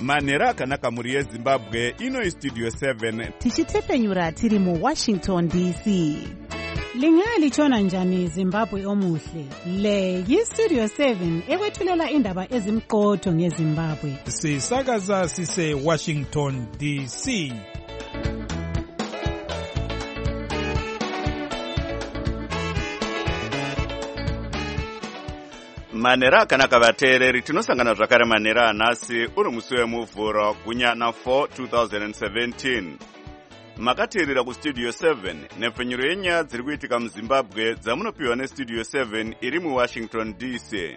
manhero akanaka mhuri yezimbabwe. Ino istudio 7 tichitepfenyura tiri muWashington DC. Lingalitshona njani Zimbabwe omuhle? Le yistudio 7 ekwethulela indaba ezimqotho ngeZimbabwe. Sisakaza sise Washington DC. manhero akanaka vateereri, tinosangana zvakare manhero anhasi uri musi wemuvhuro gunyana 4 2017. Makateerera kustudio 7 nepfenyuro yenyaya dziri kuitika muZimbabwe dzamunopiwa nestudio 7 iri muWashington DC.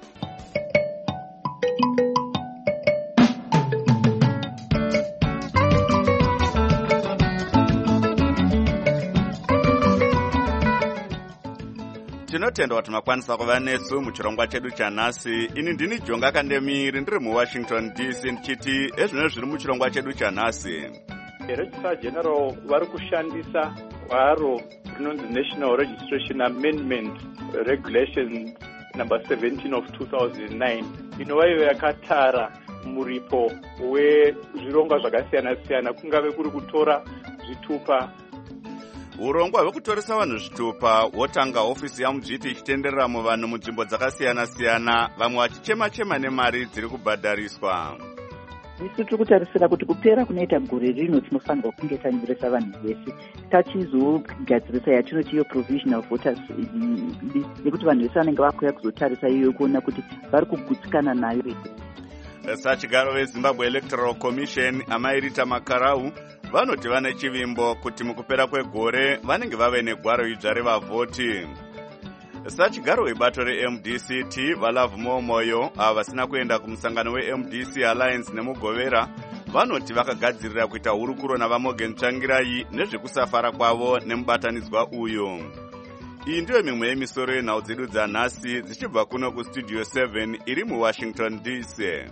Tinotenda kuti makwanisa kuva nesu muchirongwa chedu chanhasi. Ini ndini Jonga Kandemiri ndiri muWashington DC ndichiti ezvino zviri muchirongwa chedu chanhasi. Registrar General vari kushandisa gwaro rinonzi National Registration Amendment Regulation number 17 of 2009 inova iyo yakatara muripo wezvirongwa zvakasiyana-siyana, kungave kuri kutora zvitupa. Urongwa hwekutoresa vanhu zvitupa hwotanga ofisi yaMujiti ichitenderera muvanhu munzvimbo dzakasiyana-siyana, vamwe vachichema-chema nemari dziri kubhadhariswa. Isu tiri kutarisira kuti kupera kunoita gore rino tinofanirwa kunge tanyoresa vanhu vese, tachizogadzirisa yatinoti iyo provisional voters list, nekuti vanhu vese vanenge vakuya kuzotarisa iyo kuona kuti vari kugutsikana nayo here. Sachigaro veZimbabwe Electoral Commission Amairita Makarau vanoti vane chivimbo kuti mukupera kwegore vanenge vave negwaro idzva revavhoti. Sachigaro webato reMDCT Valavu Momoyo ava vasina kuenda kumusangano weMDC Alliance nemugovera vanoti vakagadzirira kuita hurukuro navaMorgan Tsvangirai nezvekusafara kwavo nemubatanidzwa uyo. Iyi ndiyo mimwe yemisoro yenhau dzedu dzanhasi dzichibva kuno kustudio 7 iri muWashington DC.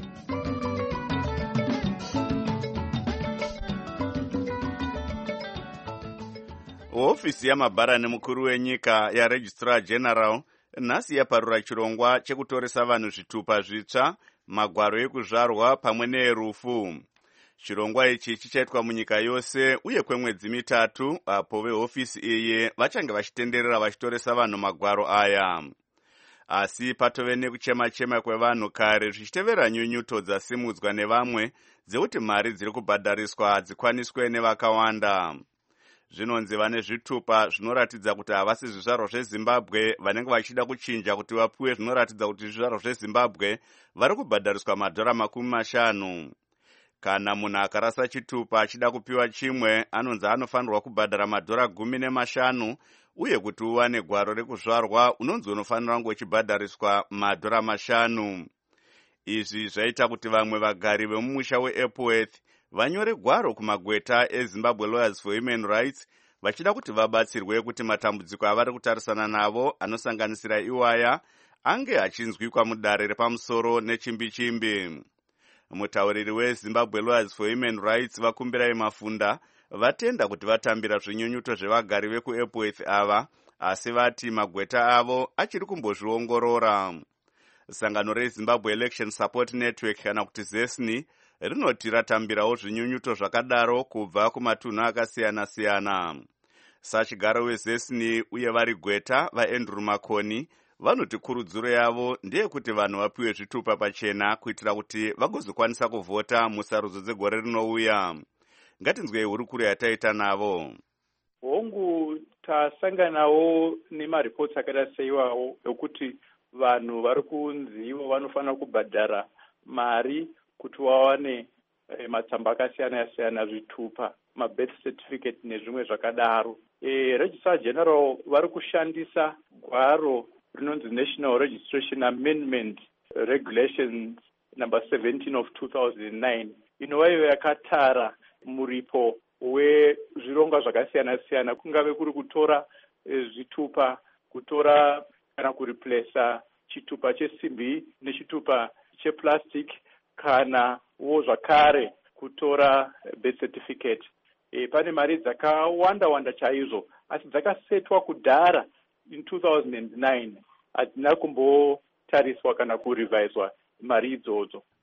Ofisi yamabhara nemukuru wenyika yaRegistrar General nhasi yaparura chirongwa chekutoresa vanhu zvitupa zvitsva, magwaro ekuzvarwa pamwe neerufu. Chirongwa ichi chichaitwa munyika yose uye kwemwedzi mitatu, apo vehofisi iyi vachange vachitenderera vachitoresa vanhu magwaro aya. Asi patove nekuchema-chema kwevanhu kare zvichitevera nyunyuto dzasimudzwa nevamwe dzekuti mari dziri kubhadhariswa hadzikwaniswe nevakawanda. Zvinonzi vane zvitupa zvinoratidza kuti havasi zvizvarwa zveZimbabwe vanenge vachida kuchinja kuti vapiwe zvinoratidza kuti zvizvarwa zveZimbabwe vari kubhadhariswa $50. Kana munhu akarasa chitupa achida kupiwa chimwe, anonzi anofanirwa kubhadhara $15 uye kuti uwane gwaro rekuzvarwa unonzi unofanira kunge uchibhadhariswa $5. Izvi zvaita kuti vamwe vagari vemumusha weEpworth vanyore gwaro kumagweta eZimbabwe Lawyers for Human Rights vachida kuti vabatsirwe kuti matambudziko avari kutarisana navo anosanganisira iwaya ange achinzwikwa mudare repamusoro nechimbi-chimbi. Mutauriri weZimbabwe Lawyers for Human Rights Vakumbirai Mafunda vatenda kuti vatambira zvinyunyuto zvevagari vekuEpworth ava, asi vati magweta avo achiri kumbozviongorora. Sangano reZimbabwe Election Support Network kana kuti ZESNI rinoti ratambirawo zvinyunyuto zvakadaro kubva kumatunhu akasiyana-siyana. Sachigaro weZESNI uye vari gweta vaAndrew Makoni vanoti kurudziro yavo ndeyekuti vanhu vapiwe zvitupa pachena kuitira kuti vagozokwanisa kuvhota musarudzo dzegore rinouya. Ngatinzwei hurukuro yataita navo. Hongu tasanganawo nemaripoti akada seiwawo ekuti vanhu vari kunzi ivo vanofanira kubhadhara mari kuti wawane matsamba akasiyana-siyana, zvitupa, mabirth certificate nezvimwe zvakadaro. Registrar General vari kushandisa gwaro rinonzi National Registration Amendment Regulation number 17 of 2009 inova iyo yakatara muripo wezvirongwa zvakasiyana-siyana, kungave kuri kutora zvitupa, kutora kana kuriplesa chitupa chesimbi nechitupa cheplastic, kana wo zvakare kutora birth certificate. Pane mari dzakawanda chaizvo, asi dzakasetwa kudhara in 2009 hadzina kumbotariswa kana kurevizwa mari idzodzo.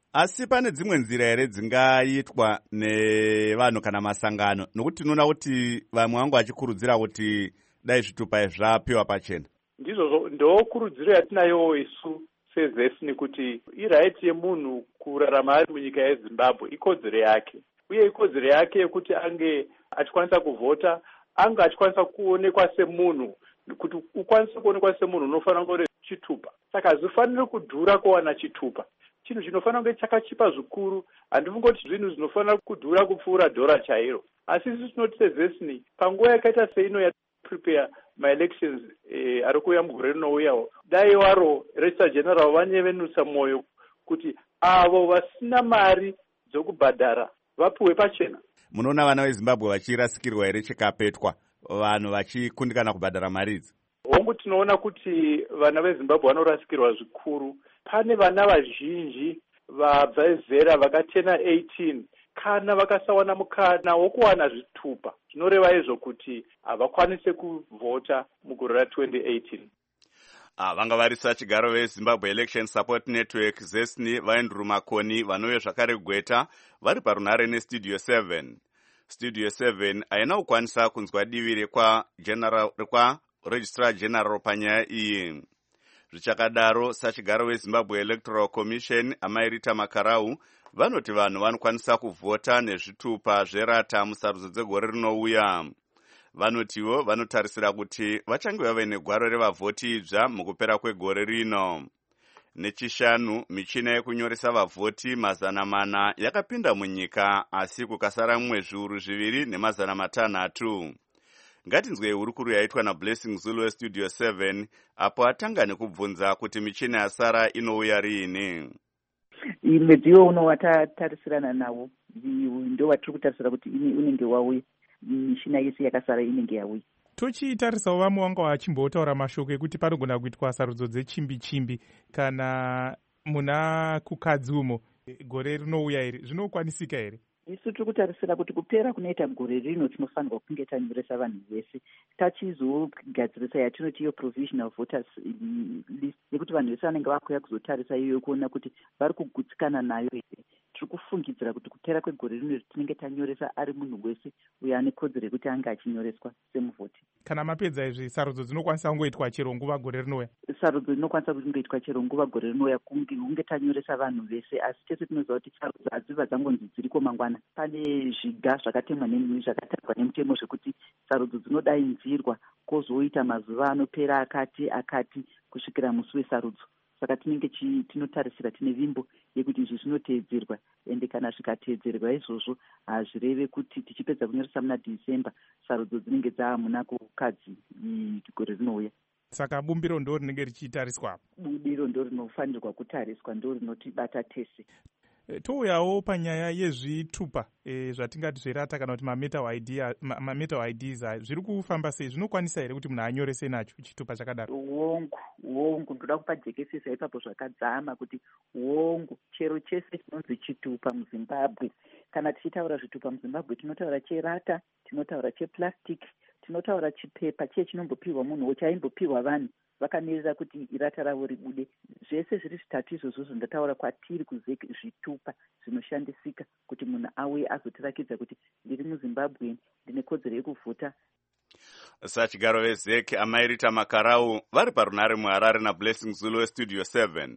Asi pane dzimwe nzira here dzingaitwa nevanhu kana masangano, nokuti tinoona kuti vamwe vangu vachikurudzira kuti dai zvitupa zvapiwa pachena. Ndizvo ndokurudziro yatinayo isu sezesini kuti iraiti yemunhu kurarama ari munyika yeZimbabwe ikodzero yake, uye ikodzero yake yekuti ange achikwanisa kuvhota, ange achikwanisa kuonekwa semunhu. Kuti ukwanise kuonekwa semunhu unofanira kunge chitupa. Saka hazvifaniri kudhura kuwana chitupa. Chinhu chinofanira kunge chakachipa zvikuru. Handifungi kuti zvinhu zvinofanira kudhura kupfuura dhora chairo. Asi isu tinoti sezesini panguva yakaita seino yaprepare maelections ari kuuya mugore rinouyawo, dai waro Registrar General vanyevenutsa mwoyo kuti avo vasina mari dzokubhadhara vapiwe pachena. Munoona vana veZimbabwe vachirasikirwa here chikapetwa, vanhu vachikundikana kubhadhara mari idzi? Hongu tinoona kuti vana veZimbabwe vanorasikirwa zvikuru. Pane vana vazhinji vabva zera vakatena 18 kana vakasawana mukana wokuwana zvitupa. Zvinoreva izvo kuti havakwanise kuvhota mugore ra2018. Vanga varisa chigaro veZimbabwe Election Support Network ZESNI vaendru Makoni vanouya zvakare Gweta vari parunhare neStudio 7. Studio 7 haina kukwanisa kunzwa divi rekwa Registrar General panyaya iyi. Zvichakadaro, sachigaro weZimbabwe Electoral Commission Amairita Makarau vanoti vanhu vanokwanisa kuvhota nezvitupa zverata musarudzo dzegore rinouya. Vanotiwo vanotarisira kuti vachange vave negwaro revavhoti idzva mukupera kwegore rino. Nechishanu, michina yekunyoresa vavhoti 400 yakapinda munyika, asi kukasara mumwe zviuru 2,600. Ngatinzwe hurukuru yaitwa naBlessing Zulu weStudio 7 apo atanga nekubvunza kuti michina yasara inouya riini. Mudziyo uno watatarisirana nawo ndo watiri kutarisira kuti unenge wauya, michina yese yakasara inenge yauya. Tochitarisawo vamwe vanga vachimbotaura mashoko ekuti panogona kuitwa sarudzo dzechimbi-chimbi kana muna kukadzi umo gore rinouya here, zvinokwanisika here? Isu tiri kutarisira kuti kupera kunoita gore rino tinofanirwa kunge tanyoresa vanhu vese, tachizogadzirisa yatinoti iyo provisional voters list, nekuti vanhu vese vanenge vakuya kuzotarisa iyoyo kuona kuti vari kugutsikana nayo here. Tiri kufungidzira kuti kupera kwegore rino tinenge tanyoresa ari munhu wese uyo ane kodzero yekuti ange achinyoreswa semuvhoti. Kana mapedza izvi, sarudzo dzinokwanisa kungoitwa chero nguva gore rinouya? Sarudzo dzinokwanisa kungoitwa chero nguva gore rinouya kunge tanyoresa vanhu vese, asi chese tinoziva kuti sarudzo hadzibva dzangonzi dziriko mangwana. Pane zviga zvakatemwa zvakatarwa nemutemo zvekuti sarudzo dzinodainzirwa kwozoita mazuva anopera akati kusvikira musi wesarudzo. Saka tinenge tinotarisira tine vimbo yekuti izvi zvinoteedzerwa, ende kana zvikateedzerwa izvozvo hazvireve kuti tichipedza kunyoresa muna Dhisemba sarudzo dzinenge dzaamuna kukadzi gore rinouya. Saka bumbiro ndo rinenge richitariswa? Bumbiro ndo rinofanirwa kutariswa, ndo rinotibata tese. Touyawo panyaya yezvitupa zvatingati zverata kana kuti mametal IDs zviri kufamba sei? Zvinokwanisa here kuti munhu anyorese nacho chitupa chakadaro? Hongu ndoda kupa jekesisa ipapo zvakadzama kuti hongu chero chese chinonzi chitupa muZimbabwe. Kana tichitaura zvitupa muZimbabwe tinotaura cherata, tinotaura cheplastic, tinotaura chipepa chiye chinombopiwa munhu chaimbopiwa vanhu vakamirira kuti irata ravo ribude. Zvese zviri zvitatu izvozvo zvandataura kwatiri zvitupa zvinoshandisika kuti munhu auye azotirakidza kuti ndiri muZimbabwe, ndine kodzero yekuvhota. Sachigaro veZEC Amairita Makarau vari parunhare muHarare naBlessing Zulu weStudio 7.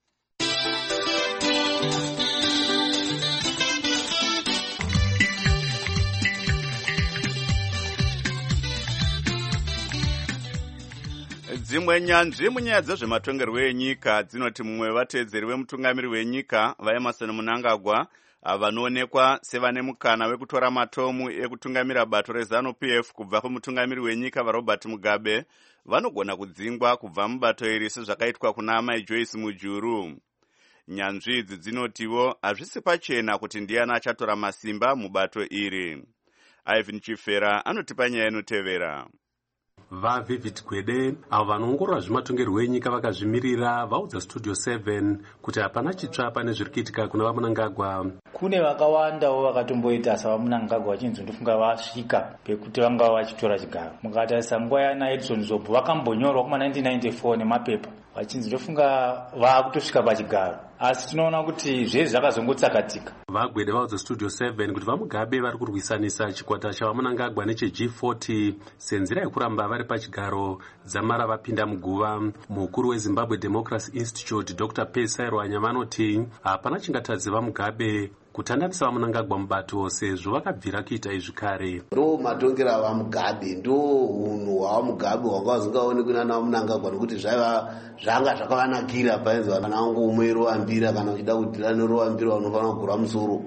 Dzimwe nyanzvi munyaya dzezvematongerwo enyika dzinoti mumwe wevateedzeri vemutungamiri wenyika vaEmerson Mnangagwa vanoonekwa sevane mukana wekutora matomu ekutungamira bato reZANU-PF kubva kumutungamiri wenyika vaRobert Mugabe vanogona kudzingwa kubva mubato iri sezvakaitwa kuna Amai Joyce Mujuru. Nyanzvi idzi dzinotiwo hazvisi pachena kuti ndiani achatora masimba mubato iri. Ivan Chifera anotipa nyaya inotevera. VaVivid Gwede avo vanoongorora zvematongerwo enyika vakazvimirira vaudza Studio 7 kuti hapana chitsva pane zviri kuitika kuna vaMnangagwa. Kune vakawandawo vakatomboita savaMnangagwa vachinzi ndofunga vasvika pekuti vanga vachitora chigaro. Mukatarisa nguva yana Edison Zobho vakambonyorwa kuma 1994 nemapepa vachinzi ndofunga vakutosvika pachigaro. asi tinoona kuti zvezi zvakazongotsakatika. vagwede vaudzestudio 7 kuti vamugabe vari kurwisanisa chikwata chavamunangagwa necheG40 senzira yekuramba vari pachigaro dzamara vapinda muguva. mukuru wezimbabwe democracy institute Dr. Pesairwanya vanoti hapana chingatadze vamugabe kutandanisa vamunangagwa mubato sezvo vakabvira kuita izvi kare. ndo matongero avamugabe ndo unhu hwavamugabe hwakazoonekwi nana vamunangagwa nekuti zvanga zvakavanakira paenzi kana wangoumwe rovambira kana uchida kudhira nerovambira vanofanira kugura musoro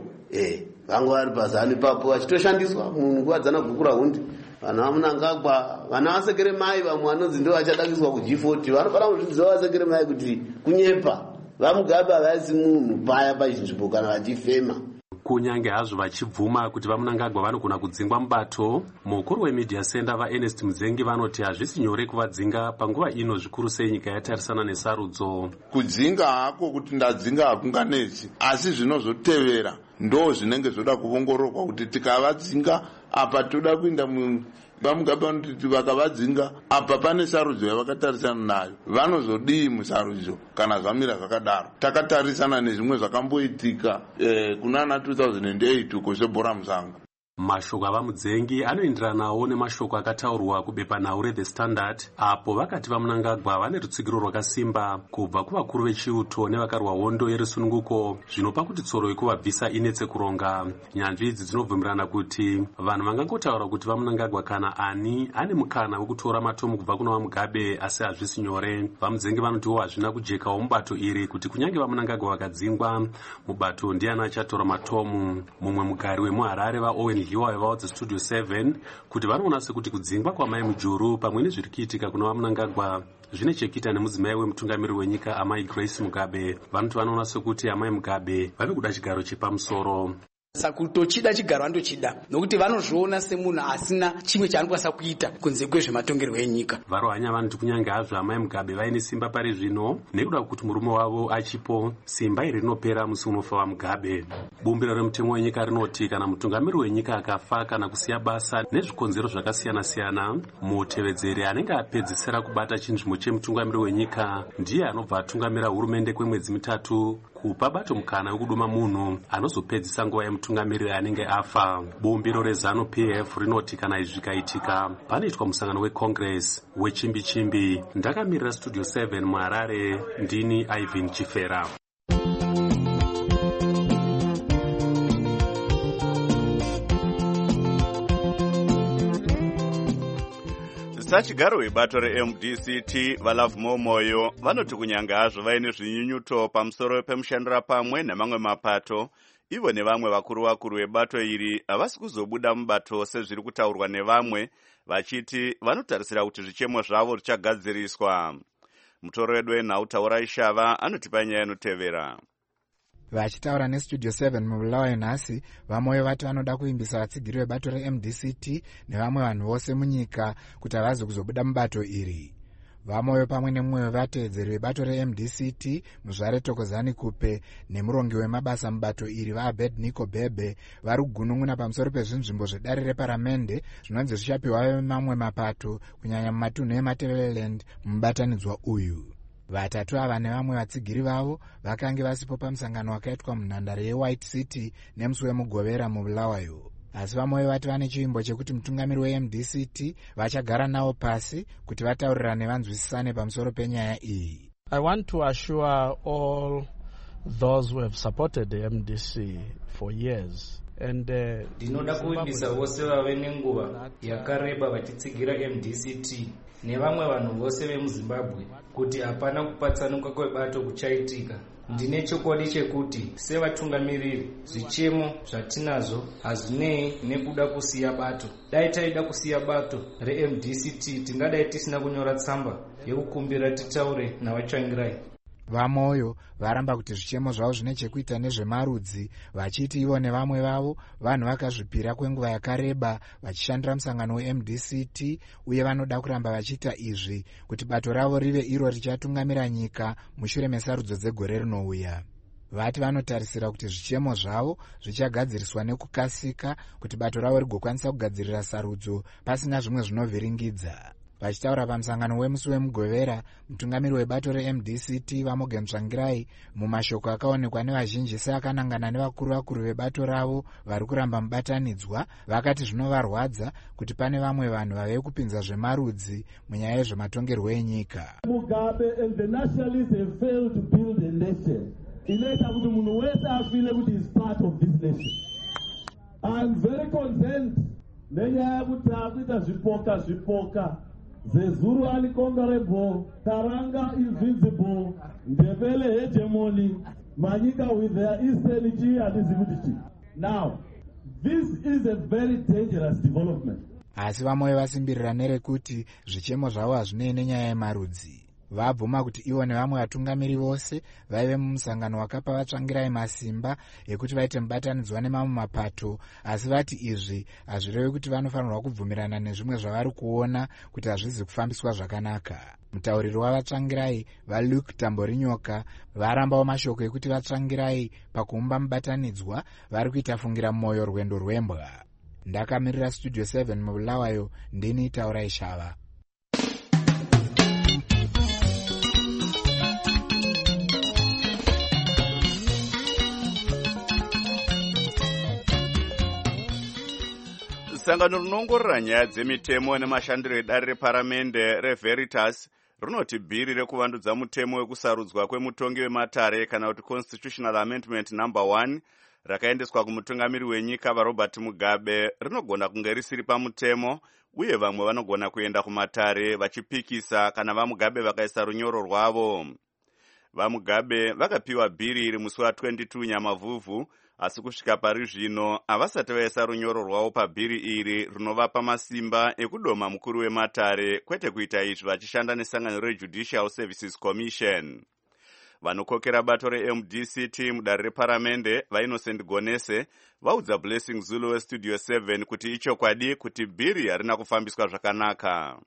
vanga vari pazani papo vachitoshandiswa munhu nguva dzana gukura hundi vana vamunangagwa vana vasekere mai vamwe vanonzi ndo vachadakiswa kuG40 vanofanira kuzvidziva vasekere mai kuti kunyepa vamugabe havaisi munhu paya pachinzvimbo kana vachifema. kunyange hazvo vachibvuma kuti vamunangagwa vanogona kudzingwa mubato, mukuru wemedia center vaErnest Muzengi vanoti hazvisi nyore kuvadzinga panguva ino zvikuru sei nyika yatarisana nesarudzo. Kudzinga hako kuti ndadzinga hakunganetsi, asi zvinozotevera ndo zvinenge zvoda kuongororwa kuti tikavadzinga apa toda kuenda vamugabe vanoti vakavadzinga apa pane sarudzo yavakatarisana nayo vanozodii musarudzo kana zvamira zvakadaro. Takatarisana nezvimwe zvakamboitika kunana 2008 uko zvebhora musango. Mashoko avaMudzengi anoenderanawo nemashoko akataurwa kubepanhau reThe Standard apo vakati vamunangagwa vane rutsigiro rwakasimba kubva kuvakuru vechiuto nevakarwa hondo yerusununguko zvinopa kuti tsoro yekuvabvisa inetse kuronga. Nyanzvi idzi dzinobvumirana kuti vanhu vangangotaura kuti vamunangagwa kana ani ane mukana wekutora matomu kubva kuna vamugabe asi hazvisi nyore. VaMudzengi vanotiwo hazvina kujekawo mubato iri kuti kunyange vamunangagwa vakadzingwa mubato ndiani achatora matomu. Mumwe mugari wemuHarare vaOwen Hiwa vaudza Studio 7 kuti vanoona sekuti kudzingwa kwaMai Mujuru pamwe nezviri kuitika kuna vamunangagwa zvine chekuita nemudzimai wemutungamiri wenyika Amai Grace Mugabe. Vanoti vanoona sekuti Amai Mugabe vave kuda chigaro chepamusoro. Sakutochida chigaro vandochida nokuti vanozviona semunhu asina chimwe chaanokwanisa kuita kunze kwezvematongerwo enyika. Varohanya vanoti kunyange hazvo Amai Mugabe vaine simba pari zvino nekuda kuti murume wavo achipo simba iri rinopera musi unofa vaMugabe. Bumbiro remutemo wenyika rinoti kana mutungamiri wenyika akafa kana kusiya basa nezvikonzero zvakasiyana-siyana, mutevedzeri anenge apedzisira kubata chinzvimbo chemutungamiri wenyika ndiye anobva atungamira hurumende kwemwedzi mitatu kupa bato mukana wekuduma munhu anozopedzisa nguva yemutungamiriri anenge afa. Bumbiro reZANU-PF rinoti kana izvi zvikaitika panoitwa musangano weCongress wechimbi-chimbi. Ndakamirira Studio 7 muHarare, ndini Ivan Chifera. Sachigaro webato reMDCT Valavu Momoyo vanoti kunyange hazvo vaine zvinyunyuto pamusoro pemushandira pamwe nemamwe mapato, ivo nevamwe vakuru vebato iri havasi kuzobuda mubato sezviri kutaurwa nevamwe, vachiti vanotarisira kuti zvichemo zvavo zvichagadziriswa. Mutoro wedu wenhau Taura Ishava anotipa nyaya inotevera. Vachitaura neStudio 7 mubulawayo nhasi, vamoyo vati vanoda kuimbisa vatsigiri vebato reMDCT nevamwe vanhu vose munyika kuti havazi kuzobuda mubato iri. Vamoyo pamwe nemumwe wevatevedzeri vebato reMDCT Muzvare Thokozani Kupe nemurongi wemabasa mubato iri vaAbednego Bhebhe vari kugunun'una pamusoro pezvinzvimbo zvedare reparamende zvinonzi zvichapiwa vemamwe mapato kunyanya mumatunhu eMatabeleland mumubatanidzwa uyu. Vatatu ava nevamwe vatsigiri vavo vakange vasipo pamusangano wakaitwa munhandare yeWhite City nemusi wemugovera mubulawayo. Asi vamoyo vati vane chivimbo chekuti mutungamiri weMDCT vachagara navo pasi kuti vataurirane vanzwisisane pamusoro penyaya iyi. I want to assure all those who have supported the MDC for years ndinoda kuvimbisa vose vave nenguva yakareba vachitsigira MDCT nevamwe vanhu vose vemuZimbabwe kuti hapana kupatsanuka kwebato kuchaitika. Ndine chokwadi chekuti sevatungamiriri zvichemo zvatinazvo hazvinei nekuda kusiya bato. Dai taida kusiya bato reMDCT tingadai tisina kunyora tsamba yekukumbira titaure navatsvangirai. Vamoyo varamba kuti zvichemo zvavo zvine chekuita nezvemarudzi, vachiti ivo nevamwe vavo vanhu vakazvipira kwenguva yakareba vachishandira musangano weMDCT uye vanoda kuramba vachiita izvi kuti bato ravo rive iro richatungamira nyika mushure mesarudzo dzegore rinouya. Vati vanotarisira kuti zvichemo zvavo zvichagadziriswa nekukasika kuti bato ravo rigokwanisa kugadzirira sarudzo pasina zvimwe zvinovhiringidza. Vachitaura pamusangano wemusi wemugovera, mutungamiri webato reMDCT Vamogen Tsvangirai mumashoko akaonekwa nevazhinji seakanangana nevakuru vebato ravo vari kuramba mubatanidzwa, vakati zvinovarwadza kuti pane vamwe vanhu vave kupinza zvemarudzi munyaya yezvematongerwo enyika. Mugabe and the nationalists have failed to build a nation. Inoita kuti munhu wese afile kuti is part of this nation. I'm very content nenyaya yekuti akuita zvipoka Zezuru unconquerable, Taranga invincible, Ndebele hegemony, Manyika with their instability and insecurity. Now, this is a very dangerous development. Asi vamwe vasimbirira nerekuti zvichemo zvavo hazvinei nenyaya yemarudzi. Vabvuma kuti ivo nevamwe vatungamiri vose vaive mumusangano wakapa Vatsvangirai masimba ekuti vaite mubatanidzwa nemamwe mapato, asi vati izvi hazvirevi kuti vanofanirwa kubvumirana nezvimwe zvavari kuona kuti hazvizi kufambiswa zvakanaka. Mutauriri wavatsvangirai vaLuke Tamborinyoka varambawo mashoko ekuti Vatsvangirai pakuumba mubatanidzwa vari kuita fungira mumwoyo rwendo rwembwa. Ndakamirira Studio 7 mubulawayo, ndini Taurai Shava. Sangano rinongorora nyaya dzemitemo nemashandiro edare reparamende reVeritas rinoti bhiri rekuvandudza mutemo wekusarudzwa kwemutongi wematare kana kuti Constitutional Amendment No. 1 rakaendeswa kumutungamiri wenyika vaRobert Mugabe rinogona kunge risiri pamutemo, uye vamwe vanogona kuenda kumatare vachipikisa kana vaMugabe vakaisa runyoro rwavo. VaMugabe vakapiwa bhiri iri musi wa22 Nyamavhuvhu, asi kusvika pari zvino havasati vaisa runyoro rwavo pabhiri iri rinovapa masimba ekudoma mukuru wematare, kwete kuita izvi vachishanda nesangano reJudicial Services Commission. Vanokokera bato reMDCT mudare reparamende vaInnocent Gonese vaudza Blessing Zulu weStudio 7 kuti ichokwadi kuti bhiri harina kufambiswa zvakanaka.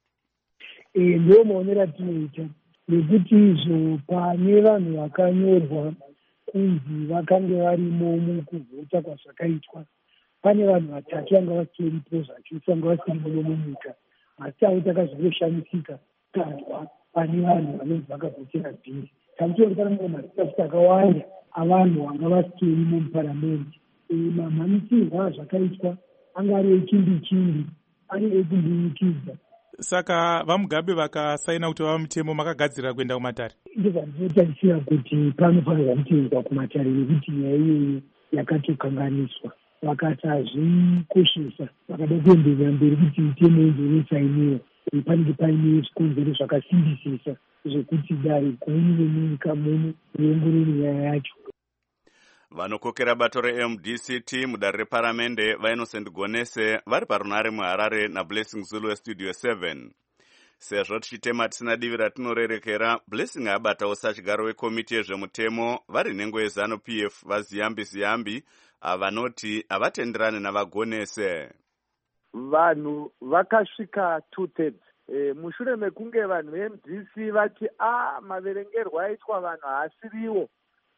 Ndio maonera tinoita nekuti izvo pane vanhu vakanyorwa kunzi vakange varimo mukuvhota kwazvakaitwa. Pane vanhu vatatu vanga vasiripo zvacho vanga vasiri muno munyika, asi avo takazongoshamisika tatwa pane vanhu vanonzi vakavhotera bhiri. Tamutori pane mamwe masitasi akawanda avanhu vanga vasirimo muparamende. Mamhanitirwa azvakaitwa anga ari echimbi ari ekundimikidza. Saka vaMugabe vakasaina kuti vava mutemo makagadzirira kuenda kumatare. Ndizvo ndinotarisira kuti panofanirwa kuteerwa kumatare nekuti nyaya iyoyo yakatokanganiswa. Vakasazvikoshesa vakada kuenderera mberi kuti mitemo izosainiwa. Panenge paine zvikonzero zvakasimbisisa zvekuti dare gumi nemunyika muno riongorore nyaya yacho. Vanokokera bato reMDCT mudare reparamende vaInnocent Gonese vari parunare muHarare naBlessing Zulu weStudio 7. Sezvo tichitema tisina divi ratinorerekera, Blessing abatawo sachigaro wekomiti yezvemutemo vari nhengo yeZANU-PF vaZiyambi vanoti havatenderane navaGonese. Vanhu vakasvika 2/3. Mushure mekunge vanhu veMDC vati maverengerwo aitwa vanhu haasiriwo,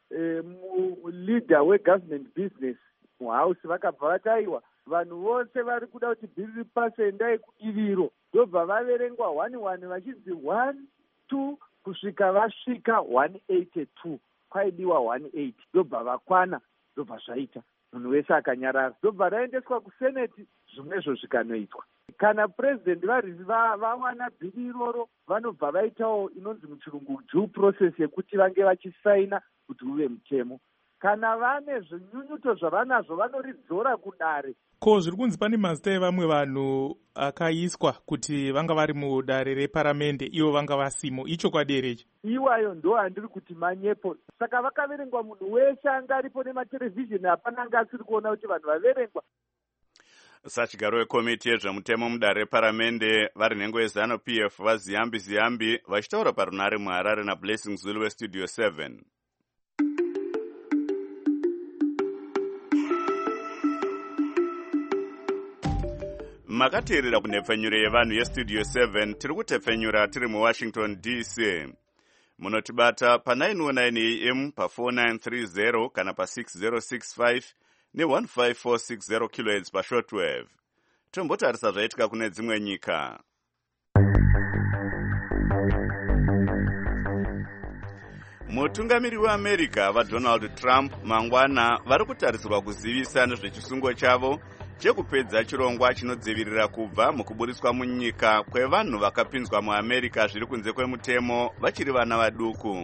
leader wegovernment business muhouse vakabva vataiwa vanhu vose vari kuda kuti bhiri ripase endai kudiviro, ndobva vaverengwa 1-1 vachinzi 1, 2 kusvika vasvika 182, kwaidiwa 180, ndobva vakwana, ndobva zvaita munhu wese akanyarara, ndobva raendeswa kuseneti, zvimwezvo zvikanoitwa. Kana president vawana bhiri iroro vanobva vaitawo inonzi muchirungu due process yekuti vange vachisaina kuti uve mutemo. Kana vane zvinyunyuto zvavanazvo vanoridzora kudare. Ko zviri kunzi pane mazita evamwe vanhu akaiswa kuti vanga vari mudare reparamende ivo vanga vasimo, ichokwadi here ichi? Iwayo ndo handiri kuti manyepo. Saka vakaverengwa munhu wese anga aripo nematerevhizheni, hapana anga asiri kuona kuti vanhu vaverengwa. Sachigaro wekomiti yezvemutemo mudare reparamende vari nhengo yeZANU-PF vaZiyambi vachitaura parunare muHarare naBlessing Zulu weStudio 7. Makateerera kunhepfenyuro yevanhu yeStudio 7, tiri kutepfenyura tiri muWashington DC. Munotibata pa909 AM pa4930 kana pa6065 ne15460 kHz pashortwave. Tombotarisa zvaitika kune dzimwe nyika. Mutungamiri weAmerica vaDonald Trump mangwana vari kutarisirwa kuzivisa nezvechisungo chavo chekupedza chirongwa chinodzivirira kubva mukuburiswa munyika kwevanhu vakapinzwa muAmerica zviri kunze kwemutemo vachiri vana vaduku.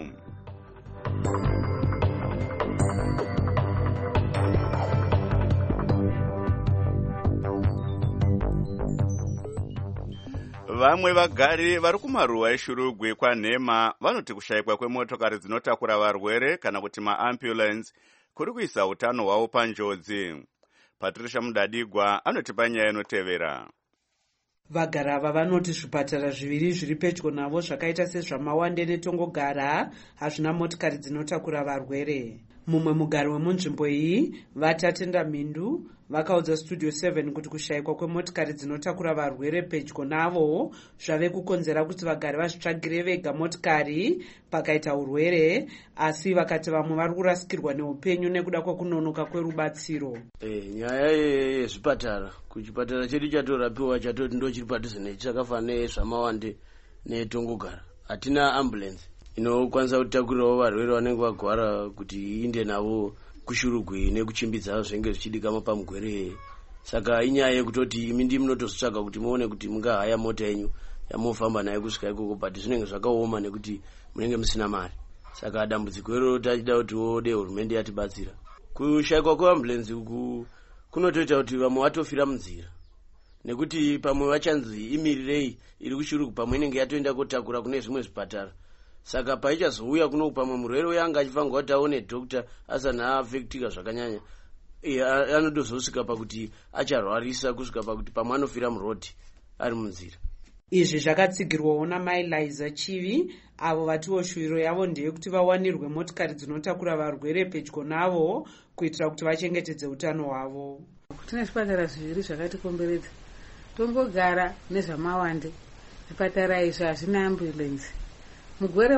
Vamwe vagari vari kumaruwa eshurugwi kwaNhema vanoti kushayikwa kwemotokari dzinotakura varwere kana kuti maambulance kuri kuisa utano hwavo panjodzi. Patricia Mudadigwa anotipa nyaya inotevera. Vagara ava vanoti zvipatara zviviri zviri pedyo navo zvakaita sezvaMawande neTongogara hazvina motikari dzinotakura varwere. Mumwe mugari wemunzvimbo iyi, Vatatenda Mindu, vakaudza Studio 7 kuti kushayikwa kwemotikari dzinotakura varwere pedyo navo zvave kukonzera kuti vagari vazvitsvagire vega motikari pakaita urwere, asi vakati vamwe vari kurasikirwa neupenyu nekuda kwekunonoka kwerubatsiro. Nyaya yezvipatara, kuchipatara chedu chatorapiwa chatoti ndo chiri padhuze nechi chakafanana nezvaMawande neTongogara. Hatina ambulance inokwanisa kutakurirawo varwere vanenge vagwara kuti iinde navo kushurugwi nekuchimbidza zvenge zvichidikama pamugwere. Saka inyaya yekutoti imi ndimi munotozotsvaga kuti muone kuti mungahaya mota yenyu yamofamba nayo kusvika ikoko, but zvinenge zvakaoma nekuti munenge musina mari. Saka dambudziko iro tachida kuti wode hurumende yatibatsira. Kushayikwa kweambulance uku kunotoita kuti vamwe vatofira munzira, nekuti pamwe vachanzi imirirei iri kushurugwi pamwe inenge yatoenda kotakura kune zvimwe zvipatara. Saka paichazouya kuno pamwe murwere uyanga achifanga kuti aone doctor asana aafektika zvakanyanya, anotozosvika pakuti acharwarisa kusvika pakuti pamwe anofira murodhi ari munzira. Izvi zvakatsigirwawo naMai Liza Chivi, avo vatiwo shuwiro yavo ndeyekuti vawanirwe motikari dzinotakura varwere pedyo navo kuitira kuti vachengetedze utano hwavo. Tine zvipatara zviviri zvakatikomberedza, Tongogara nezvaMawande. Zvipatara izvi hazvina ambulance. Mugwere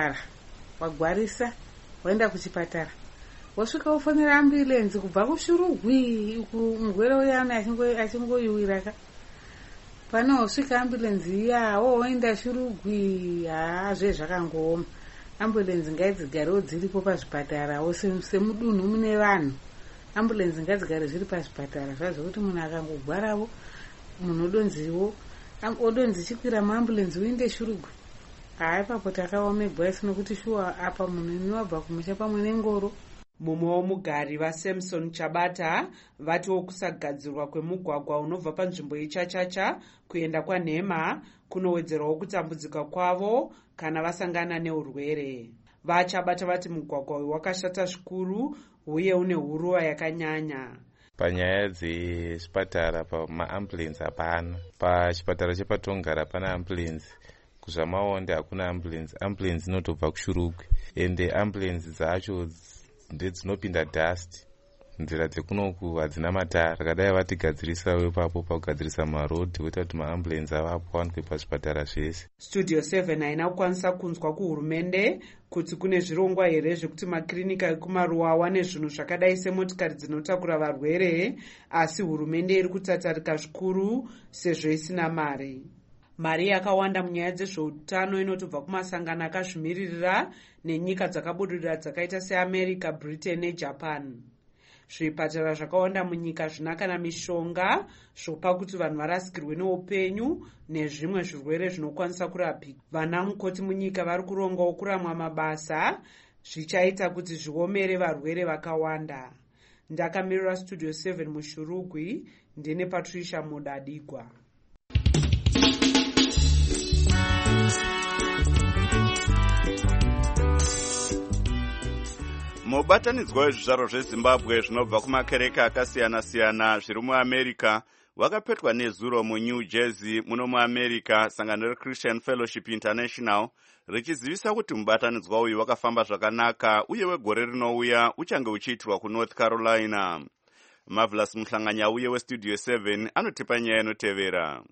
wagwarisa waenda kuchipatara, wasvika wofonera ambulance kubva kushurugwi uku mugwere uyana achingoiwira ka. Pano wasvika ambulance iya woenda shurugwi, zve zvakangooma. Ambulance ngadzigarewo dziripo pazvipatara, semudunhu mune vanhu. Ambulance ngadzigare zviri pazvipatara, zvazo kuti munhu akangogwarawo, munhu odonzi chikwira muambulance uinde shurugwi. Ipapo takaomegwa sinokuti shuwa apa munhu inobva kumusha pamwe nengoro. Mumwewo mugari vaSamson Chabata vatiwo kusagadzirwa kwemugwagwa unobva panzvimbo yeChachacha kuenda kwaNhema kunowedzerawo kutambudzika kwavo kana vasangana neurwere. VaChabata vati mugwagwa uyu wakashata zvikuru uye une huruva yakanyanya. Panyaya dzezvipatara pamaambulance hapana. Pachipatara chepaTongara pana ambulance. KuzvaMawande hakuna ambulance. Ambulance inotobva kushurugwi, ende ambulance dzacho ndedzinopinda dust. Nzira dzekunoku hadzina matara. Rakadai vatigadzirisawo ipapo pakugadzirisa marodhi woita kuti maambulance avapo wanikwe pazvipatara zvese. Studio 7 haina kukwanisa kunzwa kuhurumende kuti kune zvirongwa here zvekuti makirinika ekumaruwa awane zvinhu zvakadai semotikari dzinotakura varwere, asi hurumende iri kutatarika zvikuru sezvo isina mari. Mari yakawanda munyaya dzezveutano inotobva kumasangano akazvimiririra nenyika dzakabudirira dzakaita seAmerica, Britain neJapan. Zvipatara zvakawanda munyika zvina kana mishonga zvopa kuti vanhu varasikirwe neupenyu nezvimwe zvirwere zvinokwanisa kurapika. Vana mukoti munyika vari kurongawo kuramwa mabasa zvichaita kuti zviomere varwere vakawanda. Ndakamirira Studio 7 mushurugwi, ndine Patricia Mudadigwa. Mubatanidzwa wezvizvaro zveZimbabwe zvinobva kumakereke akasiyana-siyana zviri muAmerica wakapetwa nezuro muNew Jersey muno muAmerica. Sangano reChristian Fellowship International richizivisa kuti mubatanidzwa uyu wakafamba zvakanaka uye wegore rinouya uchange uchiitirwa kuNorth Carolina. Marvelous Muhlanganya uye weStudio 7 anotipa nyaya inotevera.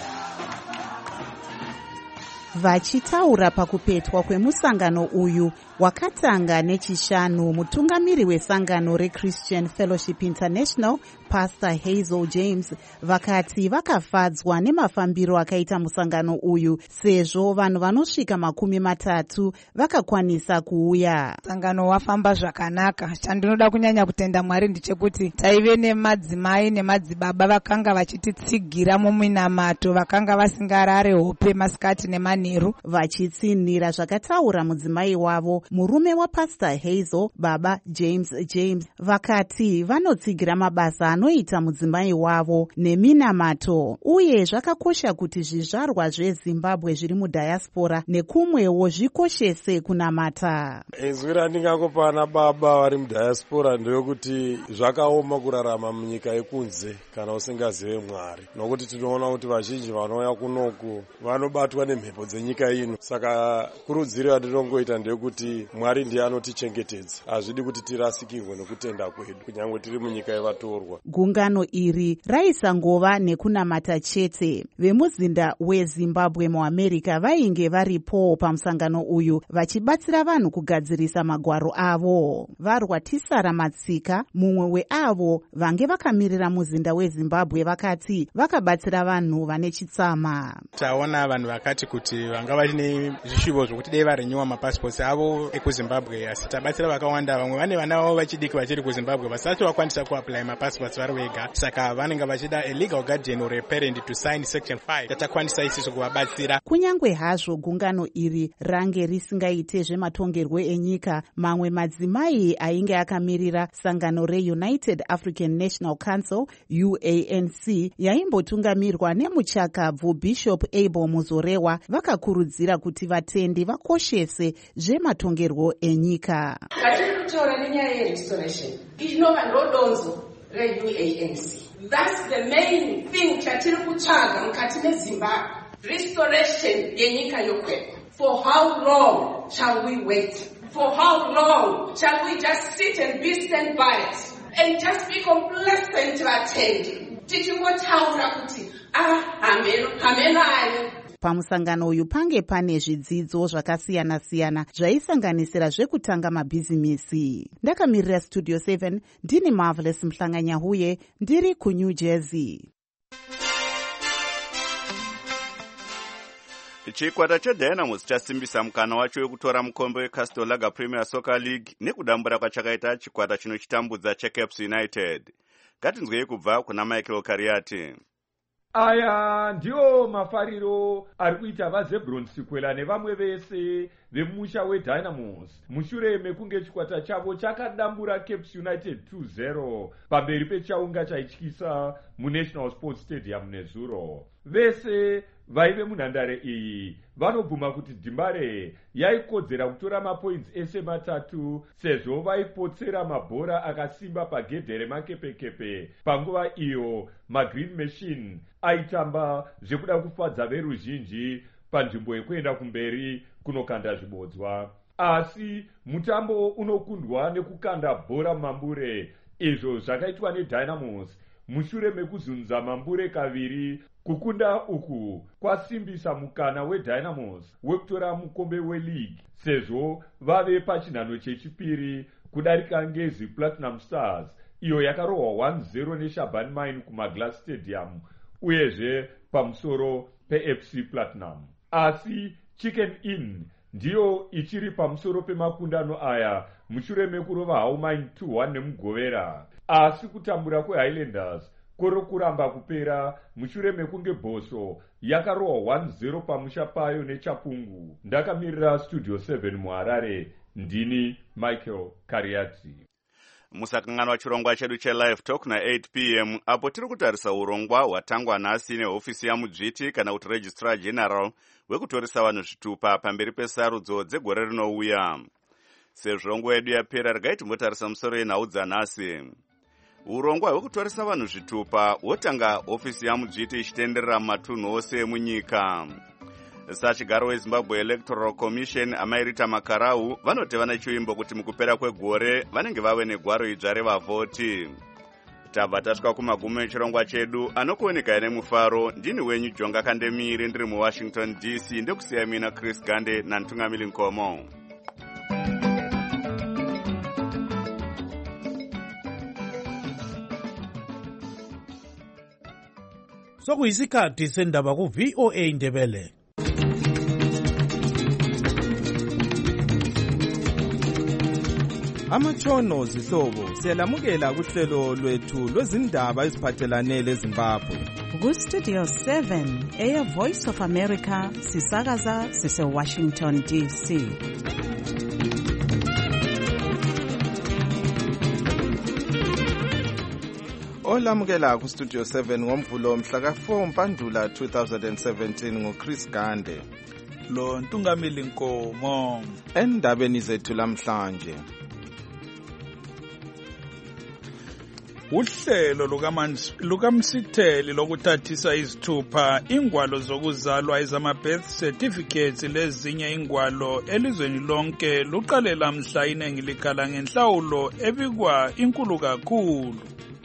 Vachitaura pakupetwa kwemusangano uyu, wakatanga nechishanu. Mutungamiri wesangano reChristian Fellowship International Pastor Hazel James vakati vakafadzwa nemafambiro akaita musangano uyu sezvo vanhu vanosvika 30 vakakwanisa kuuya. Sangano wafamba zvakanaka. Chandinoda kunyanya kutenda Mwari ndechekuti taive nemadzimai nemadzibaba vakanga vachititsigira muminamato, vakanga vasingarare hope masikati nemanheru vachitsinhira zvakataura mudzimai wavo murume waPastor Hazel, baba James vakati vanotsigira mabasa anoita mudzimai wavo neminamato, uye zvakakosha kuti zvizvarwa zveZimbabwe zviri mudhayasipora nekumwewo zvikoshese kunamata. Izwi randingakupana baba vari mudhayasipora ndeyokuti zvakaoma kurarama munyika yekunze kana usingazive Mwari, nokuti tinoona kuti vazhinji vanouya kunoku vanobatwa nemhepo dzenyika ino. Saka kurudziro yatinongoita ndeyekuti Mwari ndiye anotichengetedza, hazvidi kuti tirasikirwe nekutenda kwedu kunyange tiri munyika yevatorwa. Gungano iri raisangova nekunamata chete. Vemuzinda weZimbabwe muAmerica vainge varipo pamusangano uyu vachibatsira vanhu kugadzirisa magwaro avo. Varwa Tisara Matsika, mumwe weavo vange vakamirira muzinda weZimbabwe, vakati vakabatsira vanhu vane chitsama. Taona vanhu vakati kuti vanga vane zvishuvo zvokuti dai varenyuwa mapasipoti avo ekuZimbabwe, asi tabatsira vakawanda. Vamwe vane vana vavo vachidiki vachiri kuZimbabwe vasati vakwanisa kuapply mapasipoti vari vega, saka vanenge vachida a legal guardian or a parent to sign section 5. Tatakwanisa isiso kuvabatsira. Kunyangwe hazvo gungano iri range risingaite zvematongerwo enyika, mamwe madzimai ainge akamirira sangano reUnited African National Council UANC yaimbotungamirwa nemuchakabvu Bishop Abel Muzorewa vakakurudzira kuti vatendi vakoshese zvematongerwo enyika. Katiri kutaura nenyaya yerestoration inova ndodonzo reUANC. That's the main thing chatiri kutsvaga mukati meZimbabwe, restoration yenyika yokwedu. For how long shall we wait? For how long shall we just sit and be standby and just be complacent vatendi? Tichingotaura kuti hameno ayo. Pamusangano uyu pange pane zvidzidzo zvakasiyana-siyana zvaisanganisira zvekutanga mabhizimisi. Ndakamirira Studio 7 ndini Marvelous Mhlanganyahuye ndiri kuNew Jersey. Chikwata cheDynamos chasimbisa mukana wacho wekutora mukombe weCastel Lager Premier Soccer League nekudambura kwachakaita chikwata chinochitambudza cheCaps United. Ngatinzwei kubva kuna Michael Kariati. Aya ndiyo mafariro ari kuita vaZebrons kwela nevamwe vese vemusha weDynamos mushure mekunge chikwata chavo chakadambura Caps United 2-0 pamberi pechaunga chaityisa muNational Sports Stadium nezuro. Vese vaive munhandare iyi vanobvuma kuti Dimbare yaikodzera kutora mapoints ese matatu sezvo vaipotsera mabhora akasimba pagedhe remakepekepe panguva iyo maGreen Machine aitamba zvekuda kufadza veruzhinji panzvimbo yekuenda kumberi kunokanda zvibodzwa. Asi mutambo unokundwa nekukanda bhora mambure, izvo zvakaitwa neDynamos mushure mekuzunza mambure kaviri. Kukunda uku kwasimbisa mukana weDynamos wekutora mukombe weleague sezvo vave pachinhano chechipiri kudarika Ngezi Platinum Stars iyo yakarohwa 1-0 neShaban Mine kumaGlass Stadium uyezve pamusoro peFC Platinum. Asi Chicken Inn ndiyo ichiri pamusoro pemakundano aya mushure mekurova How Mine 2-1 nemugovera, asi kutambura kweHighlanders kuri kuramba kupera mushure mekunge Boso yakarohwa 1-0 pamusha payo neChapungu. Ndakamirira Studio 7 muHarare ndini Michael Kariati. Musakanganwa wachirongwa chedu cheLive Talk na 8 p.m. apo tiri kutarisa urongwa hwatangwa nhasi nehofisi yamudzviti kana kuti Registrar General wekutoresa vanhu zvitupa pamberi pesarudzo dzegore rinouya. Sezvo nguva yedu yapera regai timbotarisa musoro yenhau dzanhasi. Urongwa hwekutoresa vanhu zvitupa hwotanga hofisi yamudzviti ichitenderera mumatunhu ose emunyika. Sachigaro weZimbabwe Electoral Commission amairita Makarau vanoti vane chiimbo kuti mukupera kwegore vanenge vave negwaro idzva revavhoti. Tabva tasvika kumagumo echirongwa chedu anokuoneka nemufaro. Ndini wenyu Jonga Kandemiri ndiri muWashington DC ndekusiya mina Chris Gande nantungamili Nkomo. sokuyisikhathi sendaba ku-VOA Indebele. Amatshono zihlobo siyalamukela kuhlelo lwethu lwezindaba eziphathelane leZimbabwe. Ku-Studio 7 Air Voice of America sisakaza sise-Washington DC. Olamukela ku-Studio 7 ngomvulo mhla ka-4 Mpandula 2017 nguChris Gande. Lo Ntungamili Nkomo. Endabeni zethu lamhlanje. Uhlelo lukaMsitheli lokuthathisa izithupha ingwalo zokuzalwa ezama-birth certificates lezinye ingwalo elizweni lonke luqalela mhla iningi likhala ngenhlawulo ebikwa inkulu kakhulu.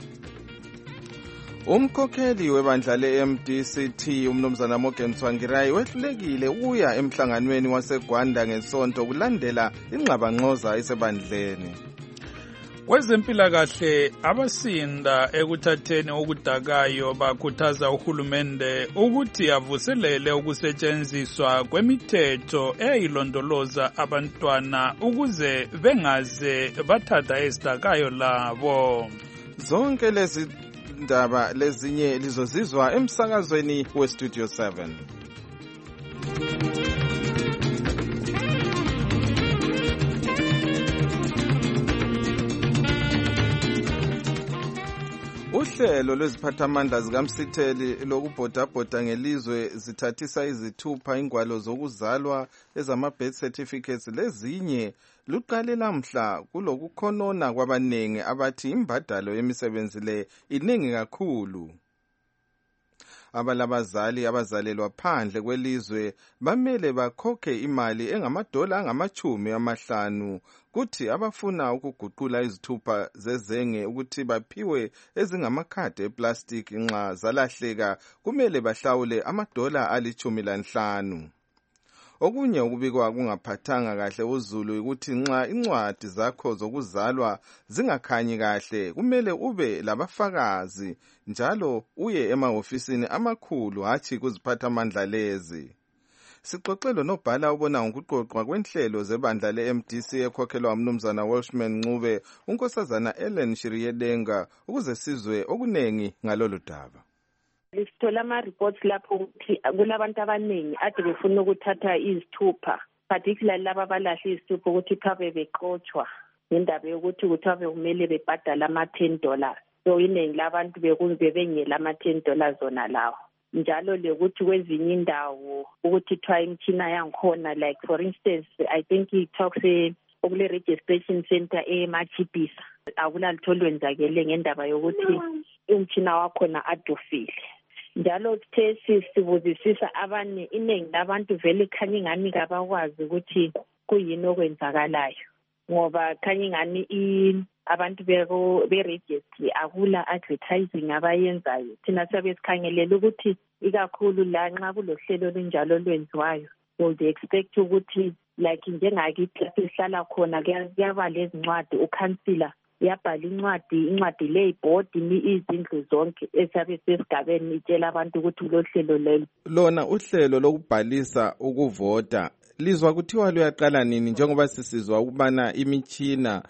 Umkhokheli webandla le-MDCT umnumzana Morgan Tsvangirai wehlulekile ukuya emhlanganweni waseGwanda ngesonto kulandela ingxabangxoza esebandleni. Kwezempilakahle abasinda ekuthatheni okudakayo bakhuthaza uhulumende ukuthi avuselele ukusetshenziswa kwemithetho eyilondoloza abantwana ukuze bengaze bathatha ezidakayo labo. Zonke lezi ndaba lezinye lizozizwa emsakazweni weStudio 7. Uhlelo lweziphathamandla zikaMsitheli lokubhodabhoda ngelizwe zithathisa izithupha ingwalo zokuzalwa ezama-birth certificates lezinye luqale lamhla kulokukhonona kwabaningi abathi imbadalo yemisebenzi le iningi kakhulu. Abalabazali abazalelwa phandle kwelizwe bamele bakhokhe imali engamadola angama-50 kuthi abafuna ukuguqula izithupha zezenge ukuthi baphiwe ezingamakhadi eplastiki nxa zalahleka kumele bahlawule amadola ali-15. Okunye ukubikwa kungaphathanga kahle uZulu ukuthi nxa incwadi zakho zokuzalwa zingakhanyi kahle kumele ube labafakazi njalo uye emahofisini amakhulu hathi kuziphathamandla lezi. Sixoxelo nobhala ubona ngokuqoqwa kwenhlelo zebandla le-MDC ekhokhelwa umnumzana Welshman Ncube unkosazana Ellen Shiriyedenga ukuze sizwe okunengi ngalolu daba. Sithola ama-reports lapho ukuthi kulabantu abaningi ade befuna ukuthatha izithupha, particularly laba abalahle izithupha ukuthi kuthiwa beqotshwa ngendaba yokuthi kuthiwa kumele bebhadale ama-$10. So iningi labantu bebengela ama-$10 zona lawo. Njalo lekuthi kwezinye indawo ukuthi kuthiwa imtshina yangikhona, like for instance I think it-talks okule registration center eMachibisa akulalutho olwenzakele ngendaba yokuthi umtshina wakhona adufile. Njalo sithe sibuzisisa abanye iningi labantu vele khanya ingani kabakwazi ukuthi kuyini okwenzakalayo ngoba khanya ingani abantu be-registry akula advertising abayenzayo. Thina siyabe sikhangelela ukuthi ikakhulu la nxa kulohlelo olunjalo olwenziwayo would expect ukuthi like njengakithi lapho sihlala khona kuyaba lezincwadi ukhansila yabhala incwadi leyibhodi izindlu zonke esabe sesigabeni itshela abantu ukuthi kulohlelo lelo. Lona uhlelo lokubhalisa ukuvota lizwa kuthiwa luyaqala nini njengoba sisizwa ukubana imitshina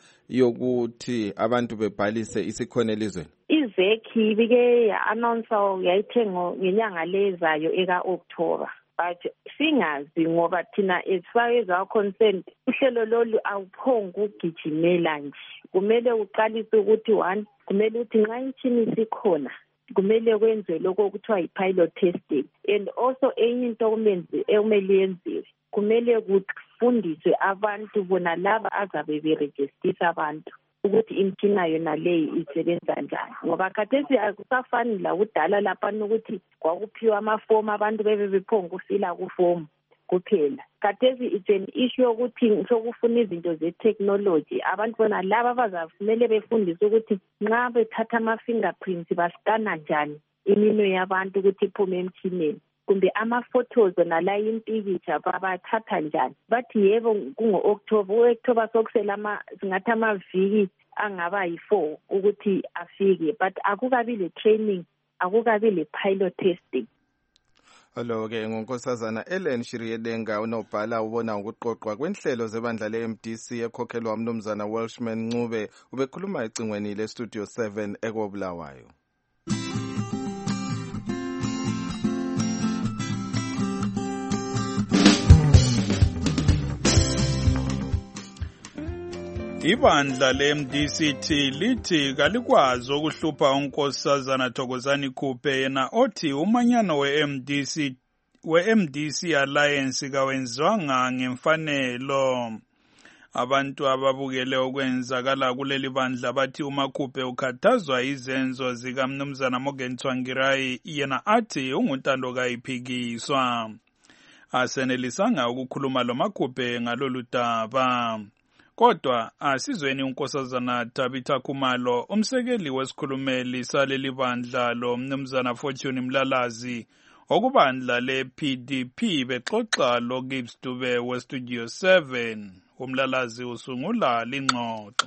yokuthi abantu bebhalise isikhona elizweni? Iveki bike ya-announce yayithe ngenyanga lezayo eka-October. But singazi ngoba thina as far as our concerned uhlelo lolu awuphonga ukugijimela nje. Kumele uqalise ukuthi one kumele ukuthi nxa imtshini isikhona kumele kwenziwe lokho okuthiwa yi-pilot testing, and also enye into ekumele yenziwe kumele kufundiswe abantu bona laba azabe berejistisa abantu ukuthi imtshina yona leyi isebenza njani ngoba khathesi akusafani la kudala laphana ukuthi kwakuphiwa amafomu abantu bebe bephonga ukufila kufomu kuphela. Khathesi it's an issue yokuthi sokufuna izinto ze-technology. Abantu bona laba bazakumele befundiswe ukuthi nxa bethatha ama-fingerprints baskana njani iminwe yabantu ukuthi iphume emtshineni, kumbe ama-photos nala impikitsha babathatha njani. Bathi yebo kungo-October, u-October sokusela singathi amaviki angaba yi-4 ukuthi afike, but akukabi le training akukabi le-pilot testing. Alo-ke ngunkosazana Ellen Shiriedenga unobhala ubona ukuqoqwa kwenhlelo zebandla le-MDC ekhokhelwa umnumzana Welshman Ncube ubekhuluma ecingweni le-Studio 7 ekobulawayo. Ibandla le-MDCT lithi kalikwazi ukuhlupha unkosazana Thokozani Khuphe yena othi umanyano we-MDC Alliance kawenzwanga ngemfanelo. Abantu ababukele okwenzakala kuleli bandla bathi uMakhuphe ukhathazwa izenzo zikaMnumzana Morgan Tsvangirai yena athi unguntando kayiphikiswa. Asenelisanga ukukhuluma lo Makhuphe ngalolu daba. Kodwa asizweni unkosazana Tabitha Khumalo umsekeli wesikhulumeli saleli bandla lo Mnumzana Fortune Mlalazi okubandla le-PDP bexoxa lo Gibbs Dube we-Studio 7. Umlalazi usungula lingxoxo.